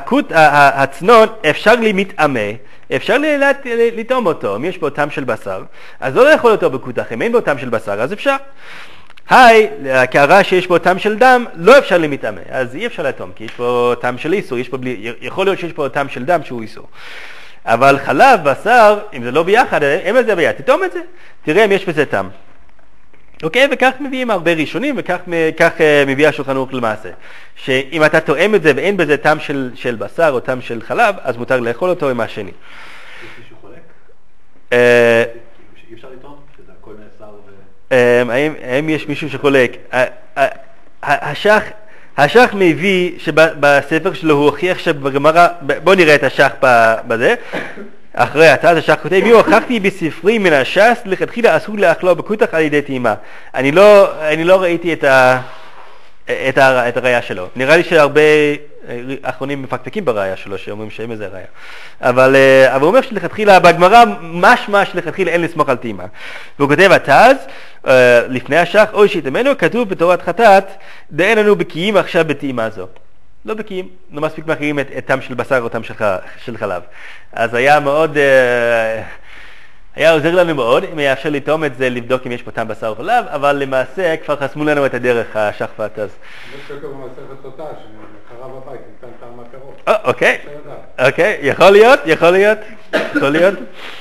הצנון אפשר לי מתאמה, אפשר לטעום אותו, אם יש בו טעם של בשר, אז לא לאכול אותו בקותח, אם אין בו טעם של בשר, אז אפשר. היי, הקערה שיש בו טעם של דם, לא אפשר למתאמה, אז אי אפשר לטעום, כי יש פה טעם של איסור, יש פה בלי, יכול להיות שיש פה טעם של דם שהוא איסור. אבל חלב, בשר, אם זה לא ביחד, אין בזה ביחד, תטעום את זה, תראה אם יש בזה טעם. אוקיי, וכך מביאים הרבה ראשונים, וכך כך, uh, מביא השולחן ערוך למעשה. שאם אתה תואם את זה ואין בזה טעם של, של בשר או טעם של חלב, אז מותר לאכול אותו עם השני. יש מישהו חולק? Uh, אי אפשר לטעום? שזה הכל נאסר ו... Uh, האם, האם יש מישהו שחולק? Uh, uh, השח, השח מביא שבספר שלו הוא הוכיח שבגמרא, בוא נראה את השח בזה. אחרי הצעת השח כותב, יו, הוכחתי בספרי מן הש"ס, לכתחילה אסור לאכלו בקותח על ידי טעימה. אני לא, אני לא ראיתי את, ה, את, ה, את הראייה שלו. נראה לי שהרבה אחרונים מפקפקים בראייה שלו, שאומרים שאין איזה ראייה. אבל, אבל הוא אומר שלכתחילה, בגמרא, משמע שלכתחילה אין לסמוך על טעימה. והוא כותב, התז, לפני השח, אוי שיתמנו, כתוב בתורת חטאת, דאין לנו בקיאים עכשיו בטעימה זו. לא בקיאים, לא מספיק מכירים את, את טעם של בשר או טעם של, של חלב. אז היה מאוד, אה, היה עוזר לנו מאוד, אם היה אפשר לטעום את זה, לבדוק אם יש פה טעם בשר או חלב, אבל למעשה כבר חסמו לנו את הדרך, השח והתז. יש כתוב במסכת אותה, שחרב הבית, ניתן טעם מהפירות. או, אוקיי, אוקיי, יכול להיות, יכול להיות, יכול להיות.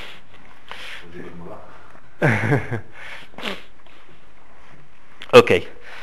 אוקיי.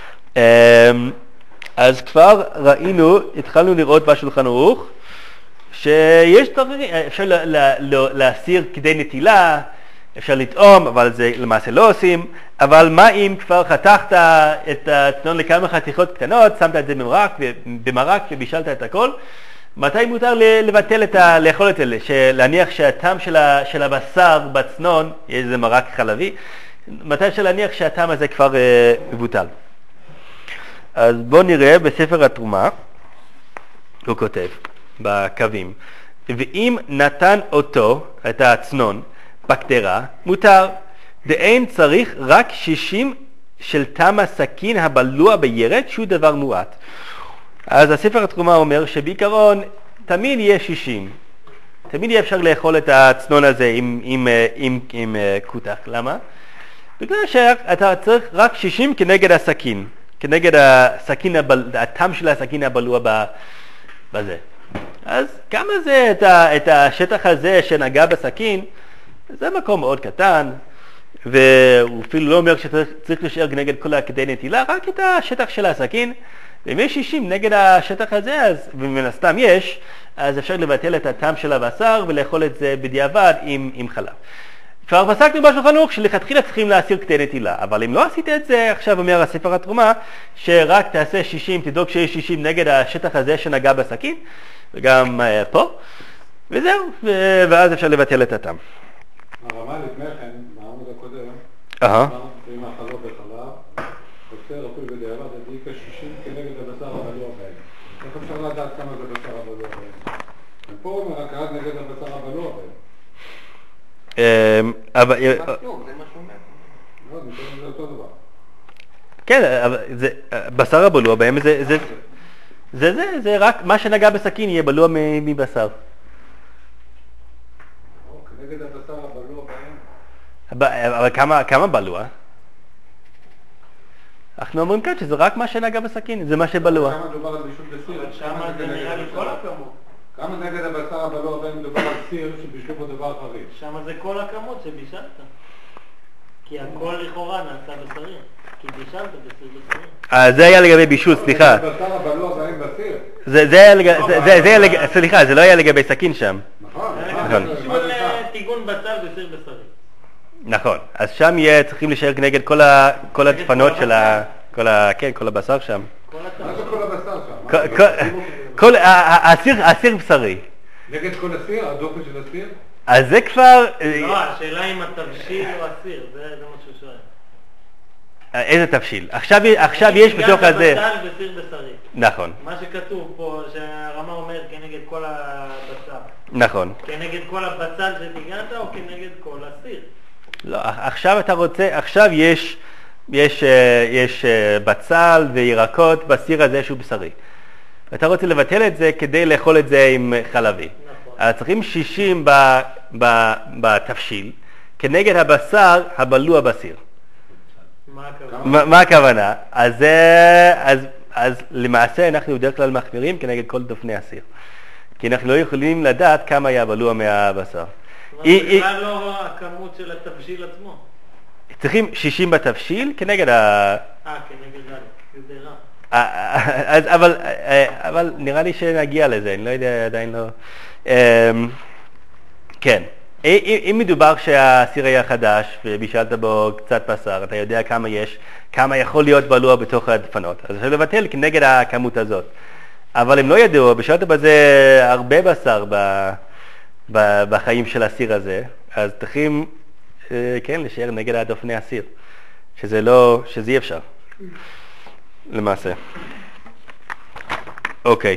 אז כבר ראינו, התחלנו לראות בשולחן ערוך, שיש דברים, אפשר להסיר כדי נטילה, אפשר לטעום, אבל זה למעשה לא עושים, אבל מה אם כבר חתכת את הצנון לכמה חתיכות קטנות, שמת את זה במרק, במרק ובישלת את הכל, מתי מותר לבטל את ה... לאכול את זה, להניח שהטעם של הבשר בצנון, יש איזה מרק חלבי, מתי אפשר להניח שהטעם הזה כבר מבוטל. אז בואו נראה בספר התרומה, הוא כותב בקווים, ואם נתן אותו, את הצנון, בקדרה, מותר, דאין צריך רק שישים של טעם הסכין הבלוע בירד, שהוא דבר מועט. אז הספר התרומה אומר שבעיקרון תמיד יהיה שישים, תמיד יהיה אפשר לאכול את הצנון הזה עם, עם, עם, עם, עם קותח. למה? בגלל שאתה צריך רק שישים כנגד הסכין. כנגד הסכין, הטעם של הסכין הבלוע בזה. אז כמה זה את, ה, את השטח הזה שנגע בסכין, זה מקום מאוד קטן, והוא אפילו לא אומר שצריך להישאר נגד כל הכדי נטילה, רק את השטח של הסכין, ואם יש שישים נגד השטח הזה, אז, ומן הסתם יש, אז אפשר לבטל את הטעם של הבשר ולאכול את זה בדיעבד עם, עם חלב. כבר פסקנו בשולחן ערוך שלכתחילה צריכים להסיר כדי נטילה, אבל אם לא עשית את זה, עכשיו אומר הספר התרומה, שרק תעשה שישים, תדאוג שיש שישים נגד השטח הזה שנגע בסכין, וגם uh, פה, וזהו, ו- ואז אפשר לבטל את הטעם. הרמה לפני כן, בעמוד הקודם, אהה. עם החלב בחלב, עוצר אפילו בדיעבד, הדאיקה שישים כנגד הבשר הבלוע בהם. איך אפשר לדעת כמה זה בשר הבלוע בהם? ופה הוא אומר, רק עד נגד הבשר הבלוע בהם. אבל... זה מה שהוא אומר. לא, זה אותו דבר. כן, אבל בשר הבלוע בהם זה... זה זה, זה רק מה שנגע בסכין יהיה בלוע מבשר. כנגד הבשר הבלוע בהם. אבל כמה, כמה בלוע? אנחנו אומרים כאן שזה רק מה שנגע בסכין, זה מה שבלוע. כמה מדובר על בישול בסיר? שמה זה נראה לי כל הכמות. כמה נגד הבשר הבלוע בהם מדובר על סיר שבישלו בו דבר חריף? שמה זה כל הכמות שבישלת. כי הכל לכאורה נעשה בשרי. כי בישלת בסיר בשרי. אה, זה היה לגבי בישול, סליחה. הבשר הבלוע בהם בסיר? זה היה לגבי, סליחה, זה לא היה לגבי סכין שם. נכון. זה בישול טיגון בצל בסיר בשרי. נכון, אז שם יהיה צריכים להישאר נגד כל הדפנות של ה... כן, כל הבשר שם. כל מה זה כל הבשר שם? כל... הסיר בשרי. נגד כל הסיר? הדופן של הסיר? אז זה כבר... לא, השאלה אם התבשיל או הסיר, זה מה שהוא שואל. איזה תבשיל? עכשיו יש בתוך הזה... גם בצל בסיר בשרי. נכון. מה שכתוב פה, שהרמה אומר כנגד כל הבשר. נכון. כנגד כל הבצל שתיגעת או כנגד כל הסיר? לא, עכשיו אתה רוצה, עכשיו יש, יש, יש בצל וירקות בסיר הזה שהוא בשרי. אתה רוצה לבטל את זה כדי לאכול את זה עם חלבי. נכון. אז צריכים שישים ב, ב, בתבשיל כנגד הבשר הבלוע בסיר. מה הכוונה? מה, מה הכוונה? אז, אז, אז למעשה אנחנו בדרך כלל מחמירים כנגד כל דופני הסיר. כי אנחנו לא יכולים לדעת כמה היה בלוע מהבשר. זה בכלל לא הכמות של התבשיל עצמו. צריכים שישים בתבשיל כנגד ה... אה, כנגד זה רע. אז, אבל, אבל נראה לי שנגיע לזה, אני לא יודע, עדיין לא... כן, אם מדובר שהסיר היה חדש ובישלת בו קצת בשר, אתה יודע כמה יש, כמה יכול להיות בלוע בתוך הדפנות, אז אפשר לבטל כנגד הכמות הזאת. אבל אם לא ידעו, בישלת בזה הרבה בשר ב... בחיים של הסיר הזה, אז צריכים, כן, להישאר נגד הדופני הסיר, שזה לא, שזה אי אפשר, למעשה. אוקיי.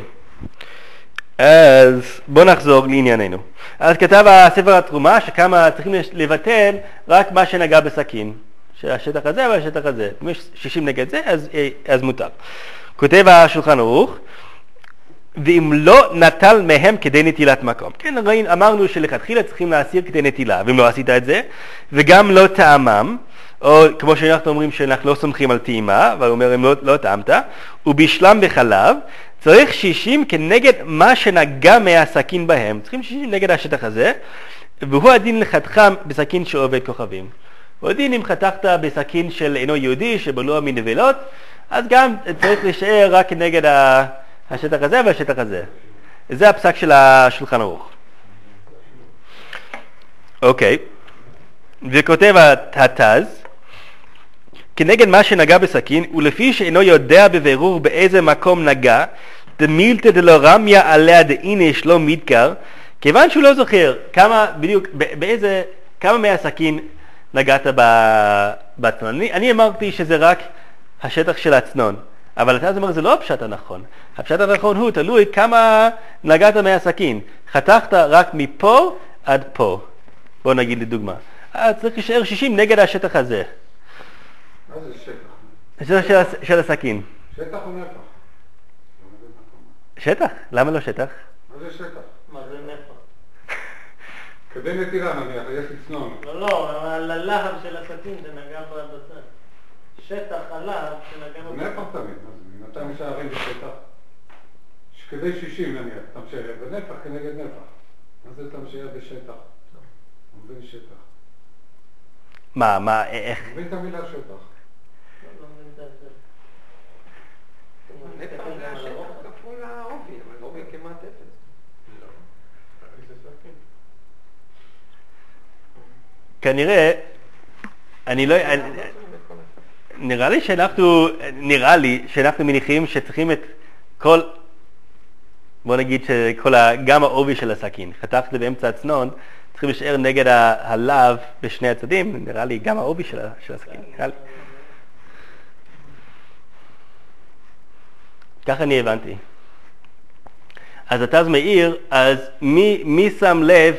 אז בוא נחזור לענייננו. אז כתב הספר התרומה שכמה צריכים לבטל רק מה שנגע בסכין, שהשטח הזה והשטח הזה. אם יש שישים נגד זה, אז, אז מותר. כותב השולחן ערוך, ואם לא נטל מהם כדי נטילת מקום. כן, ראינו, אמרנו שלכתחילה צריכים להסיר כדי נטילה, ואם לא עשית את זה, וגם לא טעמם, או כמו שאנחנו אומרים שאנחנו לא סומכים על טעימה, אבל הוא אומר, אם לא, לא טעמת, ובישלם בחלב, צריך שישים כנגד מה שנגע מהסכין בהם. צריכים שישים נגד השטח הזה, והוא הדין לחתכם בסכין שעובד כוכבים. הוא הדין אם חתכת בסכין של אינו יהודי, שבלוע מנבלות, אז גם צריך להישאר רק נגד ה... השטח הזה והשטח הזה. זה הפסק של השולחן ערוך. אוקיי. וכותב התז, כנגד מה שנגע בסכין, ולפי שאינו יודע בבירור באיזה מקום נגע, דמילתא דלא רמיה עליה דאיניש לא מתקר, כיוון שהוא לא זוכר כמה, בדיוק, באיזה, כמה מהסכין נגעת בצנון. אני, אני אמרתי שזה רק השטח של הצנון. אבל אתה אומר, זה לא הפשט הנכון. הפשט הנכון הוא תלוי כמה נגעת מהסכין. חתכת רק מפה עד פה. בוא נגיד לדוגמה. אז צריך להישאר שישים נגד השטח הזה. מה זה שטח? השטח של, של הסכין. שטח או נפח? שטח? למה לא שטח? מה זה שטח? מה זה נפח? כדי נטילה נניח, יש לי צנון. לא, לא, על הלהב של הסכין זה נגע בצד. שטח עליו שנגע בו. נפח תמיד, ממתי משערים בשטח? כדי שישים נניח, תמשאר בנפח כנגד נפח. מה זה תמשאר בשטח? מבין שטח. מה, מה, איך? מבין את המילה שטח. לא מבין את זה. נפח זה השטח כפול העובי, אבל עובי כמעט אפס. כנראה, אני לא... נראה לי שאנחנו, נראה לי שאנחנו מניחים שצריכים את כל, בוא נגיד שכל ה, גם העובי של הסכין, חתכת באמצע הצנון, צריכים להישאר נגד הלאו בשני הצדים, נראה לי גם העובי של, של הסכין, נראה לי. ככה אני הבנתי. אז התז מאיר, אז מי, מי שם לב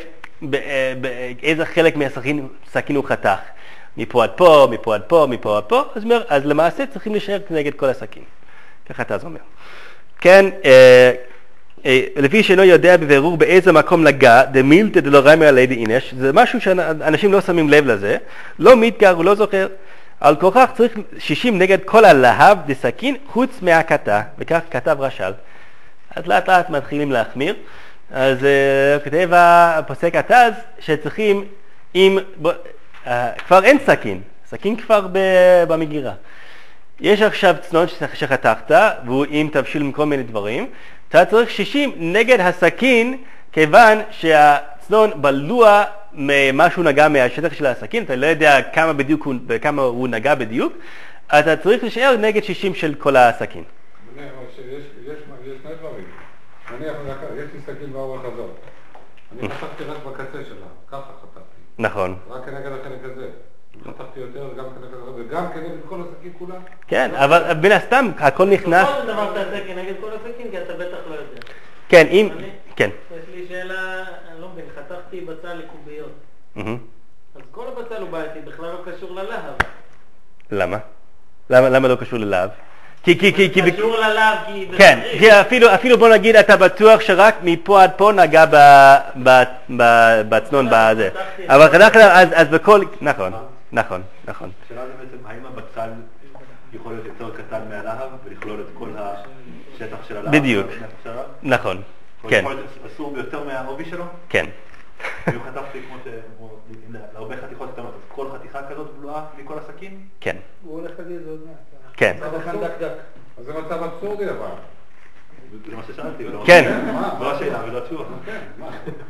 באיזה חלק מהסכין סכין הוא חתך? מפה עד פה, מפה עד פה, מפה עד פה, אז, אומר, אז למעשה צריכים להישאר כנגד כל הסכין. ככה התז אומר. כן, אה, אה, לפי שאינו יודע בבירור באיזה מקום נגע, דמילתא דלא רמי עלי דאינש, זה משהו שאנשים לא שמים לב לזה, לא מתגר, הוא לא זוכר. על כוכך צריך שישים נגד כל הלהב דסכין חוץ מהקטע, וכך כתב רש"ל. אז לאט לאט מתחילים להחמיר. אז uh, כתב הפוסק התז שצריכים עם, ב, uh, כבר אין סכין, סכין כבר ב- במגירה. יש עכשיו צנון שחתכת והוא עם תבשיל עם כל מיני דברים, אתה צריך שישים נגד הסכין כיוון שהצנון בלוע ממשהו נגע מהשטח של הסכין, אתה לא יודע כמה בדיוק הוא, כמה הוא נגע בדיוק, אתה צריך להישאר נגד שישים של כל הסכין. יש שני דברים. נניח, יש לי סכין באורך הזאת. אני חתכתי רק בקצה שלה, ככה חתכתי. נכון. רק כנגד החלק הזה. חתכתי יותר, גם כנגד החלק הזה, וגם כנגד כל הסכין כולה. כן, אבל בין הסתם הכל נכנס... כל דבר תעשה כנגד כל הסכין, כי אתה בטח לא יודע. כן, אם... כן. יש לי שאלה, אני לא מבין, חתכתי בצל לקוביות. אז כל הבצל הוא בעייתי, בכלל לא קשור ללהב. למה? למה לא קשור ללהב? כי, כי, כי, כי... קשור ללהב, כי... כן, כי אפילו, אפילו בוא נגיד, אתה בטוח שרק מפה עד פה נגע ב, ב, ב, בצנון בזה. אבל חתכת, אז, אז בכל... נכון, נכון, נכון. השאלה זה בעצם, האם הבצל יכול להיות יותר קטן מהלהב ולכלול את כל השטח של הלהב? בדיוק, נכון, כן. יכול להיות אסור ביותר מהעובי שלו? כן. אני חתכתי כמו ש... להרבה חתיכות קטנות, אז כל חתיכה כזאת בלועה מכל הסכין? כן. הוא הולך להגיד זה עוד מעט. כן. אז זה מצב אבסורדי אבל. זה מה ששאלתי. כן. לא השאלה, ולא התשובה. כן, מה?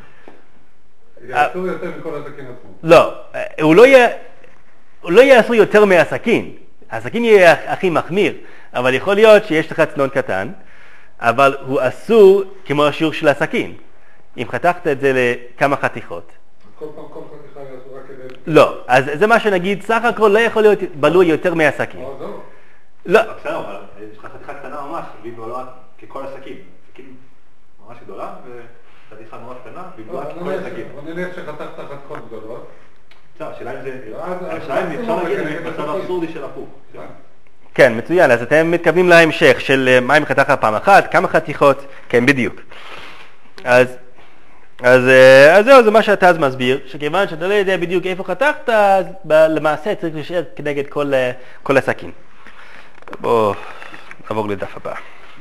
זה אסור יותר מכל הסכין עצמו. לא, הוא לא יהיה... הוא לא יהיה אסור יותר מהסכין. הסכין יהיה הכי מחמיר, אבל יכול להיות שיש לך צנון קטן, אבל הוא אסור כמו השיעור של הסכין. אם חתכת את זה לכמה חתיכות. כל פעם כל חתיכה היא אסורה כדי... לא, אז זה מה שנגיד, סך הכל לא יכול להיות בלוע יותר מהסכין. או, זהו. לא. בסדר, אבל יש לך חתיכה קטנה ממש, והיא בלועה ככל הסכין. סכין ממש גדולה, וחתיכה ממש קטנה, והיא בלועה ככל הסכין. בוא נלך שחתכת חתיכות גדולות. השאלה אם זה... השאלה אם אפשר להגיד, זה מצב אבסורדי של הפוך. כן, מצוין. אז אתם מתכוונים להמשך של מה אם חתכת פעם אחת, כמה חתיכות, כן, בדיוק. אז, אז, אז זהו, זה מה שהתז מסביר, שכיוון שאתה לא יודע בדיוק איפה חתכת, אז למעשה צריך להישאר כנגד כל, כל הסכין. בואו נעבור לדף הבא.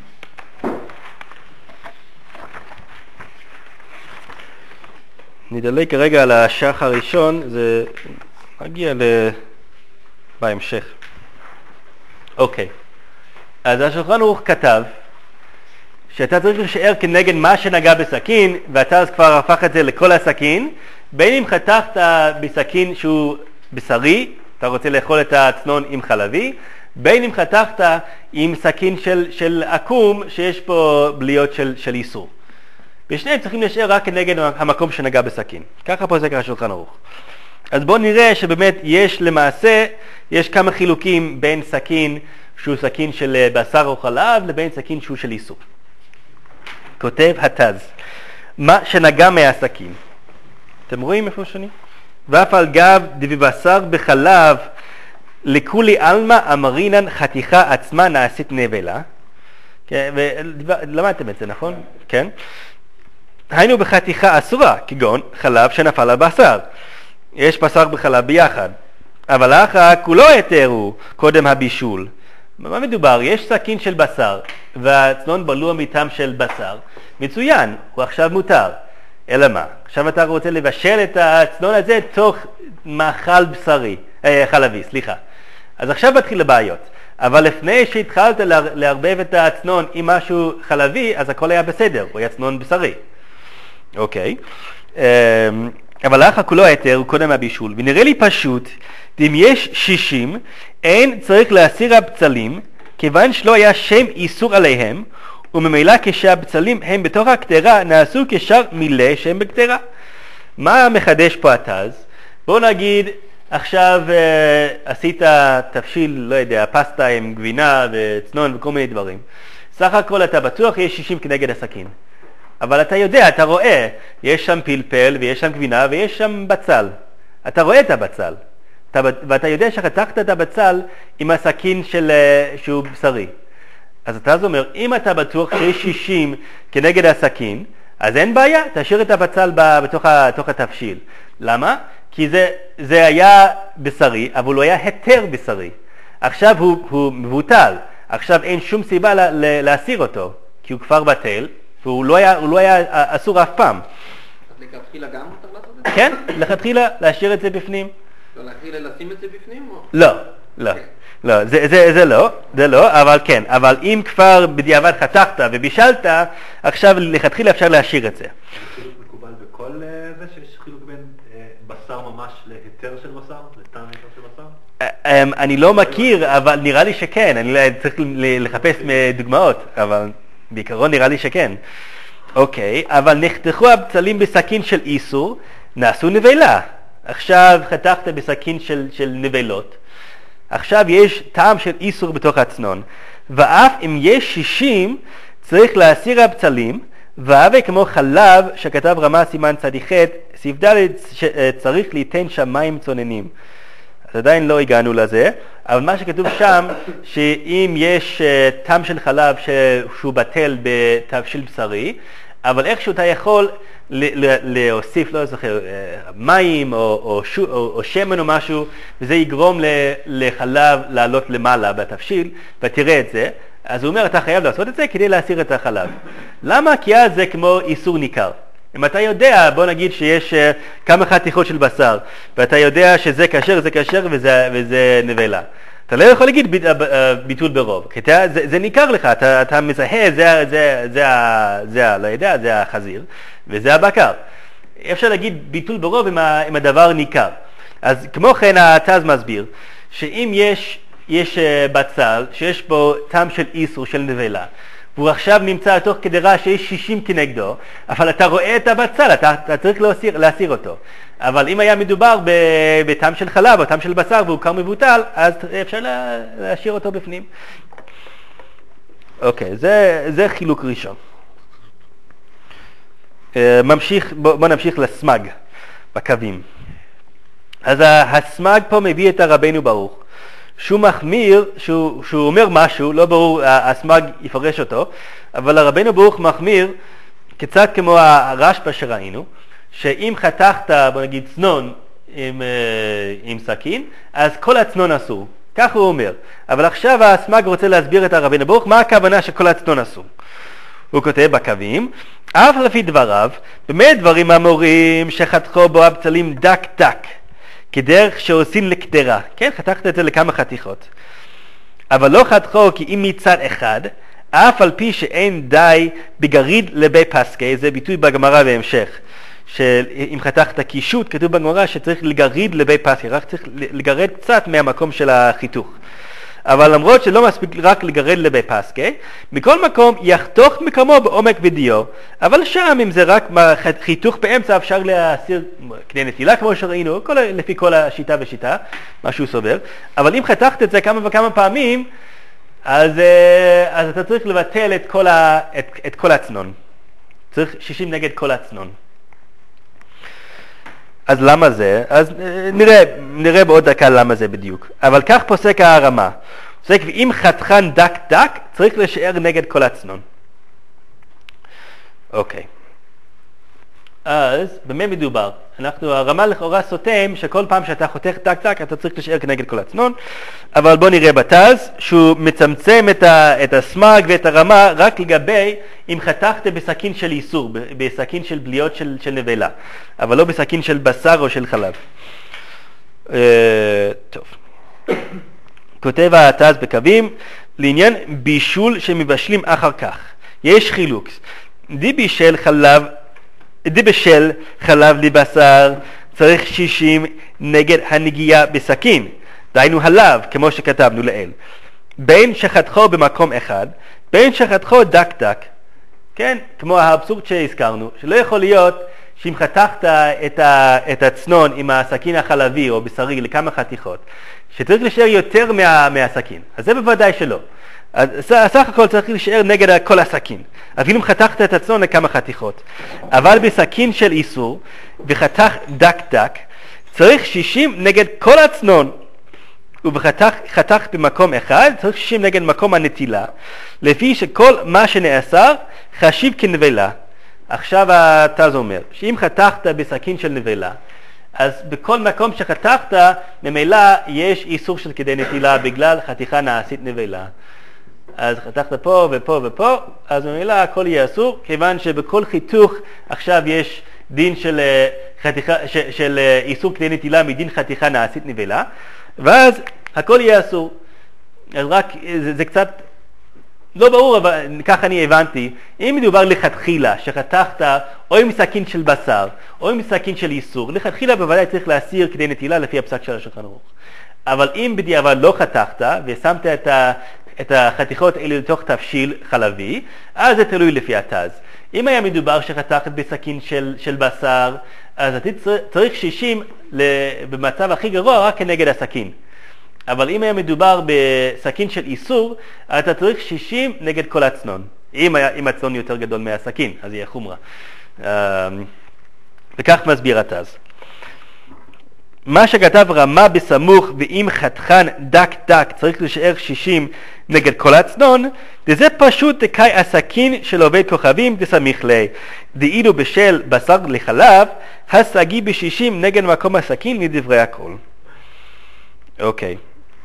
נדלג כרגע על השח הראשון, זה מגיע ל... בהמשך. אוקיי. אז השולחן ערוך כתב שאתה צריך להישאר כנגד מה שנגע בסכין, ואתה אז כבר הפך את זה לכל הסכין, בין אם חתכת בסכין שהוא בשרי, אתה רוצה לאכול את הצנון עם חלבי, בין אם חתכת עם סכין של, של עקום שיש פה בליות של, של איסור. ושניהם צריכים להישאר רק כנגד המקום שנגע בסכין. ככה פה זה ככה שולחן ערוך. אז בואו נראה שבאמת יש למעשה, יש כמה חילוקים בין סכין שהוא סכין של בשר או חלב, לבין סכין שהוא של איסור. כותב התז, מה שנגע מהסכין. אתם רואים איפה שני? ואף על גב דבבשר בחלב, לכולי אלמה אמרינן חתיכה עצמה נעשית נבלה. כן, ולמדתם את זה, נכון? כן. היינו בחתיכה אסורה, כגון חלב שנפל על בשר. יש בשר בחלב ביחד. אבל אחר כולו היתר הוא קודם הבישול. מה מדובר? יש סכין של בשר, והצנון בלוע מטעם של בשר. מצוין, הוא עכשיו מותר. אלא מה? עכשיו אתה רוצה לבשל את הצנון הזה תוך מאכל בשרי, אה, חלבי, סליחה. אז עכשיו מתחיל לבעיות. אבל לפני שהתחלת לערבב את הצנון עם משהו חלבי, אז הכל היה בסדר, הוא היה צנון בשרי. אוקיי. אבל לאחר כולו היתר הוא קודם הבישול. ונראה לי פשוט, אם יש שישים, אין צריך להסיר הבצלים, כיוון שלא היה שם איסור עליהם, וממילא כשהבצלים הם בתוך הקטרה, נעשו כשאר מילה שהם בקטרה. מה מחדש פה התז? בואו נגיד, עכשיו uh, עשית תבשיל, לא יודע, פסטה עם גבינה וצנון וכל מיני דברים. סך הכל אתה בטוח יש שישים כנגד הסכין. אבל אתה יודע, אתה רואה, יש שם פלפל ויש שם גבינה ויש שם בצל. אתה רואה את הבצל. אתה, ואתה יודע שחתכת את הבצל עם הסכין של, uh, שהוא בשרי. אז אתה אומר, אם אתה בטוח שיש שישים כנגד הסכין, אז אין בעיה, תשאיר את הבצל בתוך, בתוך התבשיל. למה? כי זה, זה היה בשרי, אבל הוא היה היתר בשרי. עכשיו הוא, הוא מבוטל. עכשיו אין שום סיבה לה, לה, להסיר אותו, כי הוא כבר בטל, והוא לא היה, הוא לא היה אסור אף פעם. אז לכתחילה גם מותר לעשות את זה? כן, לכתחילה להשאיר את זה בפנים. לא להתחיל לשים את זה בפנים? או? לא, לא. לא, זה, זה, זה לא, זה לא, אבל כן, אבל אם כבר בדיעבד חתכת ובישלת, עכשיו לכתחילה אפשר להשאיר את זה. חילוק מקובל בכל זה שיש חילוק בין בשר ממש להיתר של בשר, לטעם היתר של בשר? אני לא מכיר, אבל נראה לי שכן, אני צריך לחפש דוגמאות, אבל בעיקרון נראה לי שכן. אוקיי, אבל נחתכו הבצלים בסכין של איסור, נעשו נבלה. עכשיו חתכת בסכין של, של נבלות. עכשיו יש טעם של איסור בתוך הצנון, ואף אם יש שישים צריך להסיר הבצלים, והווה כמו חלב שכתב רמה סימן צדיח סעיף ד' צריך ליתן שם מים צוננים. אז עדיין לא הגענו לזה, אבל מה שכתוב שם, שאם יש uh, טעם של חלב שהוא בטל בתבשיל בשרי, אבל איכשהו אתה יכול להוסיף, לא זוכר, מים או, או, או, או שמן או משהו, וזה יגרום לחלב לעלות למעלה בתבשיל, ותראה את זה. אז הוא אומר, אתה חייב לעשות את זה כדי להסיר את החלב. למה? כי אז זה כמו איסור ניכר. אם אתה יודע, בוא נגיד שיש uh, כמה חתיכות של בשר, ואתה יודע שזה כשר, זה כשר וזה, וזה נבלה. אתה לא יכול להגיד ב, uh, ביטול ברוב, כי אתה, זה, זה ניכר לך, אתה, אתה מזהה, זה, זה, זה, זה, לא יודע, זה החזיר, וזה הבקר. אפשר להגיד ביטול ברוב אם, ה, אם הדבר ניכר. אז כמו כן התז מסביר, שאם יש, יש uh, בצל, שיש בו טעם של איסור, של נבלה, והוא עכשיו נמצא תוך כדרה שיש שישים כנגדו, אבל אתה רואה את הבצל, אתה, אתה צריך להסיר, להסיר אותו. אבל אם היה מדובר בטעם של חלב או טעם של בשר והוא כבר מבוטל, אז אפשר לה, להשאיר אותו בפנים. אוקיי, זה, זה חילוק ראשון. ממשיך, בוא, בוא נמשיך לסמג בקווים. אז הסמג פה מביא את הרבנו ברוך. שהוא מחמיר, שהוא, שהוא אומר משהו, לא ברור, הסמג יפרש אותו, אבל הרבנו ברוך מחמיר, קצת כמו הרשב"א שראינו, שאם חתכת, בוא נגיד, צנון עם, עם סכין, אז כל הצנון אסור. כך הוא אומר. אבל עכשיו הסמג רוצה להסביר את הרבנו ברוך, מה הכוונה שכל הצנון אסור. הוא כותב בקווים, אף לפי דבריו, באמת דברים אמורים שחתכו בו הבצלים דק דק, כדרך שעושים לקטרה. כן, חתכת את זה לכמה חתיכות. אבל לא חתכו כי אם מצד אחד, אף על פי שאין די בגריד לבי פסקי, זה ביטוי בגמרא בהמשך, שאם חתכת קישוט, כתוב בגמרא שצריך לגריד לבי פסקי, רק צריך לגרד קצת מהמקום של החיתוך. אבל למרות שלא מספיק רק לגרד לבי פסקי, מכל מקום יחתוך מקומו בעומק ודיו, אבל שם אם זה רק חיתוך באמצע אפשר להסיר כדי נטילה כמו שראינו, כל, לפי כל השיטה ושיטה, מה שהוא סובר, אבל אם חתכת את זה כמה וכמה פעמים, אז, אז אתה צריך לבטל את כל, ה, את, את כל הצנון. צריך שישים נגד כל הצנון. אז למה זה? אז נראה, נראה בעוד דקה למה זה בדיוק. אבל כך פוסק הרמה. פוסק, ואם חתכן דק דק, צריך לשאר נגד כל הצנון. אוקיי. אז במה מדובר? אנחנו, הרמה לכאורה סותם שכל פעם שאתה חותך טק טק אתה צריך לשאר כנגד כל הצנון, אבל בוא נראה בתז שהוא מצמצם את, ה, את הסמג ואת הרמה רק לגבי אם חתכת בסכין של איסור, בסכין של בליות של, של נבלה, אבל לא בסכין של בשר או של חלב. Uh, טוב. כותב התז בקווים, לעניין בישול שמבשלים אחר כך. יש חילוק. די בישל חלב, די בשל חלב לבשר צריך שישים נגד הנגיעה בסכין. דהיינו הלב, כמו שכתבנו לאל. בין שחתכו במקום אחד, בין שחתכו דק דק. כן, כמו האבסורד שהזכרנו, שלא יכול להיות שאם חתכת את, ה, את הצנון עם הסכין החלבי או בשרי לכמה חתיכות, שצריך להישאר יותר מה, מהסכין. אז זה בוודאי שלא. אז סך הכל צריך להישאר נגד כל הסכין. אפילו אם חתכת את הצנון לכמה חתיכות. אבל בסכין של איסור, וחתך דק דק, צריך שישים נגד כל הצנון. ובחתך חתך במקום אחד, צריך שישים נגד מקום הנטילה, לפי שכל מה שנאסר חשיב כנבלה. עכשיו התז אומר, שאם חתכת בסכין של נבלה, אז בכל מקום שחתכת, ממילא יש איסור של כדי נטילה בגלל חתיכה נעשית נבלה. אז חתכת פה ופה ופה, אז ממילא הכל יהיה אסור, כיוון שבכל חיתוך עכשיו יש דין של, חתיכה, ש, של איסור כדי נטילה מדין חתיכה נעשית נבלה, ואז הכל יהיה אסור. אז רק, זה, זה קצת לא ברור, אבל ככה אני הבנתי. אם מדובר לכתחילה שחתכת או עם סכין של בשר או עם סכין של איסור, לכתחילה בוודאי צריך להסיר כדי נטילה לפי הפסק של השולחן ערוך. אבל אם בדיעבד לא חתכת ושמת את, ה, את החתיכות האלה לתוך תבשיל חלבי, אז זה תלוי לפי התז. אם היה מדובר שחתכת בסכין של, של בשר, אז אתה צריך שישים במצב הכי גרוע רק כנגד הסכין. אבל אם היה מדובר בסכין של איסור, אתה צריך שישים נגד כל הצנון. אם, היה, אם הצנון יותר גדול מהסכין, אז יהיה חומרה. וכך מסביר התז. מה שכתב רמה בסמוך ואם חתכן דק דק צריך להישאר שישים נגד כל הצנון, זה פשוט תקאי הסכין של עובד כוכבים תסמיך לי. דאילו בשל בשר לחלב, הסגי בשישים נגד מקום הסכין מדברי הכל. אוקיי.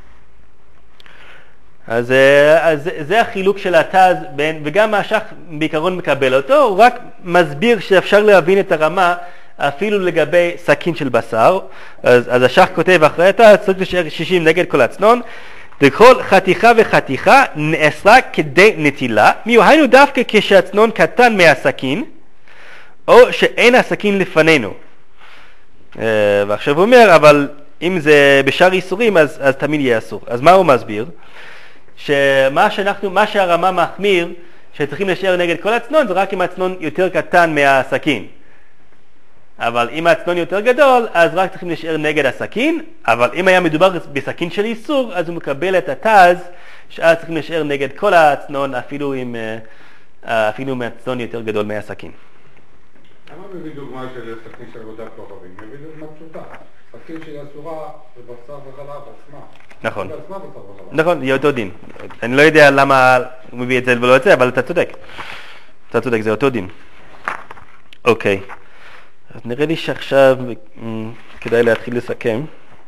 אז, אז זה החילוק של התז, וגם השח בעיקרון מקבל אותו, הוא רק מסביר שאפשר להבין את הרמה אפילו לגבי סכין של בשר. אז, אז השח כותב אחרי התז, צריך להישאר שישים נגד כל הצנון, וכל חתיכה וחתיכה נאסרה כדי נטילה, מיוחיינו דווקא כשהצנון קטן מהסכין, או שאין הסכין לפנינו. ועכשיו הוא אומר, אבל אם זה בשאר איסורים, אז, אז תמיד יהיה אסור. אז מה הוא מסביר? שמה שאנחנו, מה שהרמה מחמיר, שצריכים להישאר נגד כל הצנון, זה רק אם הצנון יותר קטן מהסכין. אבל אם הצנון יותר גדול, אז רק צריכים להישאר נגד הסכין, אבל אם היה מדובר בסכין של איסור, אז הוא מקבל את התז, שאז צריכים להישאר נגד כל הצנון, אפילו אם, אפילו אם הצנון יותר גדול מהסכין. למה מביא דוגמה של סכין של עבודת כוכבים? מביא דוגמה פשוטה. סכין שהיא אסורה בבשר וחלב עצמה. נכון. נכון, זה אותו דין. אני לא יודע למה הוא מביא את זה ולא את זה, אבל אתה צודק. אתה צודק, זה אותו דין. אוקיי. אז נראה לי שעכשיו כדאי להתחיל לסכם.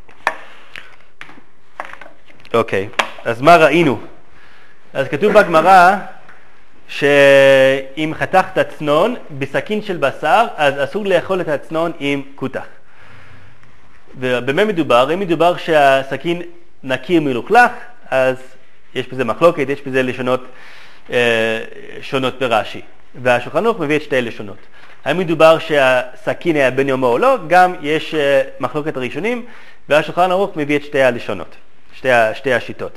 אוקיי. אז מה ראינו? אז כתוב בגמרא שאם חתכת צנון בסכין של בשר, אז אסור לאכול את הצנון עם כותח. ובמה מדובר? אם מדובר שהסכין נקי מלוכלך, אז יש בזה מחלוקת, יש בזה לשונות אה, שונות ברש"י. והשולחן ערוך מביא את שתי לשונות. האם מדובר שהסכין היה בן יומו או לא, גם יש אה, מחלוקת ראשונים, והשולחן ערוך מביא את שתי הלשונות, שתי, שתי השיטות.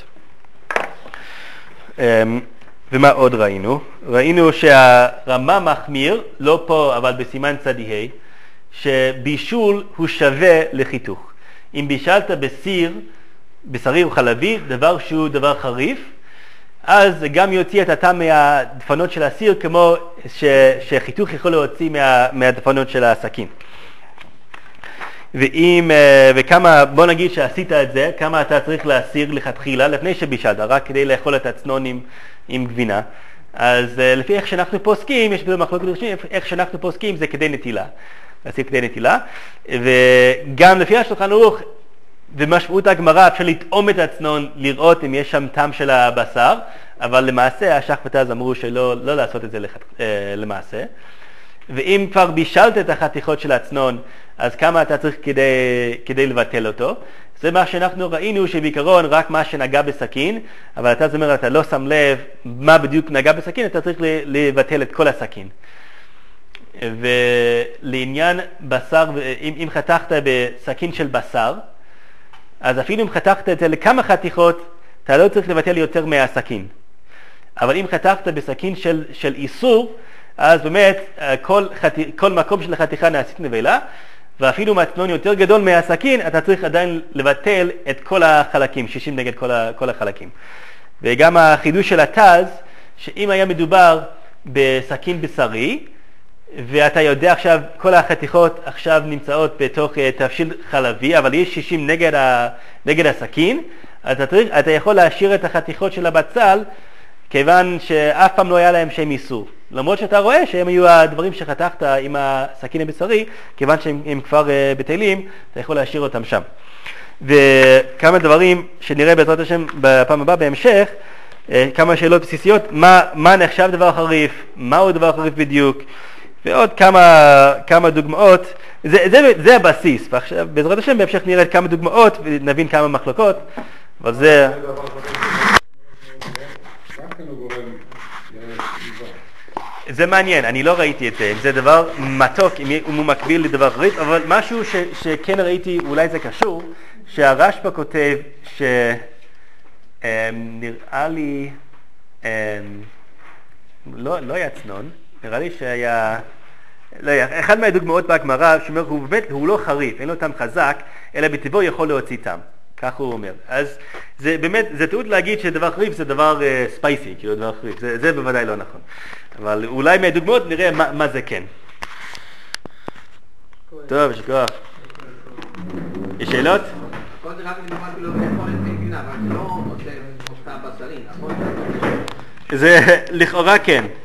אה, ומה עוד ראינו? ראינו שהרמה מחמיר, לא פה אבל בסימן צדיהי, שבישול הוא שווה לחיתוך. אם בישלת בסיר, בשרי או חלבי, דבר שהוא דבר חריף, אז זה גם יוציא את הטעם מהדפנות של הסיר, כמו ש, שחיתוך יכול להוציא מה, מהדפנות של הסכין. ואם, וכמה, בוא נגיד שעשית את זה, כמה אתה צריך להסיר לכתחילה לפני שבישלת, רק כדי לאכול את הצנון עם, עם גבינה, אז לפי איך שאנחנו פוסקים, יש בזה מחלוקת ראשונים, איך שאנחנו פוסקים זה כדי נטילה. להסיר כדי נטילה. וגם לפי השולחן ערוך, ומשמעות הגמרא, אפשר לטעום את הצנון, לראות אם יש שם טעם של הבשר, אבל למעשה השח ותז אמרו שלא לא לעשות את זה למעשה. ואם כבר בישלת את החתיכות של הצנון, אז כמה אתה צריך כדי, כדי לבטל אותו? זה מה שאנחנו ראינו שבעיקרון רק מה שנגע בסכין, אבל אתה זאת אומרת, אתה לא שם לב מה בדיוק נגע בסכין, אתה צריך לבטל את כל הסכין. ולעניין בשר, אם, אם חתכת בסכין של בשר, אז אפילו אם חתכת את זה לכמה חתיכות, אתה לא צריך לבטל יותר מהסכין. אבל אם חתכת בסכין של, של איסור, אז באמת כל, חתי, כל מקום של החתיכה נעשית נבלה, ואפילו מהצנון יותר גדול מהסכין, אתה צריך עדיין לבטל את כל החלקים, שישים נגד כל, ה, כל החלקים. וגם החידוש של התז, שאם היה מדובר בסכין בשרי, ואתה יודע עכשיו, כל החתיכות עכשיו נמצאות בתוך תבשיל חלבי, אבל יש שישים נגד, ה, נגד הסכין, אז אתה, צריך, אתה יכול להשאיר את החתיכות של הבצל, כיוון שאף פעם לא היה להם שם איסור. למרות שאתה רואה שהם היו הדברים שחתכת עם הסכין הבשרי, כיוון שהם כבר בטלים, אתה יכול להשאיר אותם שם. וכמה דברים שנראה בעזרת השם בפעם הבאה בהמשך, כמה שאלות בסיסיות, מה, מה נחשב דבר חריף, מהו דבר חריף בדיוק, ועוד כמה, כמה דוגמאות. זה, זה, זה הבסיס, ועכשיו בעזרת השם בהמשך נראה כמה דוגמאות ונבין כמה מחלוקות, אבל זה... זה מעניין, אני לא ראיתי את זה, זה דבר מתוק, אם הוא מקביל לדבר חריף, אבל משהו ש, שכן ראיתי, אולי זה קשור, שהרשב"א כותב שנראה לי, לא, לא היה צנון, נראה לי שהיה, לא היה, אחד מהדוגמאות בהגמרא, שאומר, הוא באמת, הוא לא חריף, אין לו טעם חזק, אלא בטבעו יכול להוציא טעם. כך הוא אומר. אז זה באמת, זה טעות להגיד שדבר חריף זה דבר uh, ספייסי, כאילו דבר חריף. זה, זה בוודאי לא נכון. אבל אולי מהדוגמאות נראה מה, מה זה כן. טוב, שכוח. יש שאלות? כל זה רק מדובר כאילו לאכול את גבינה, אבל זה לא עושה מושקע בשרי, נכון? זה לכאורה כן.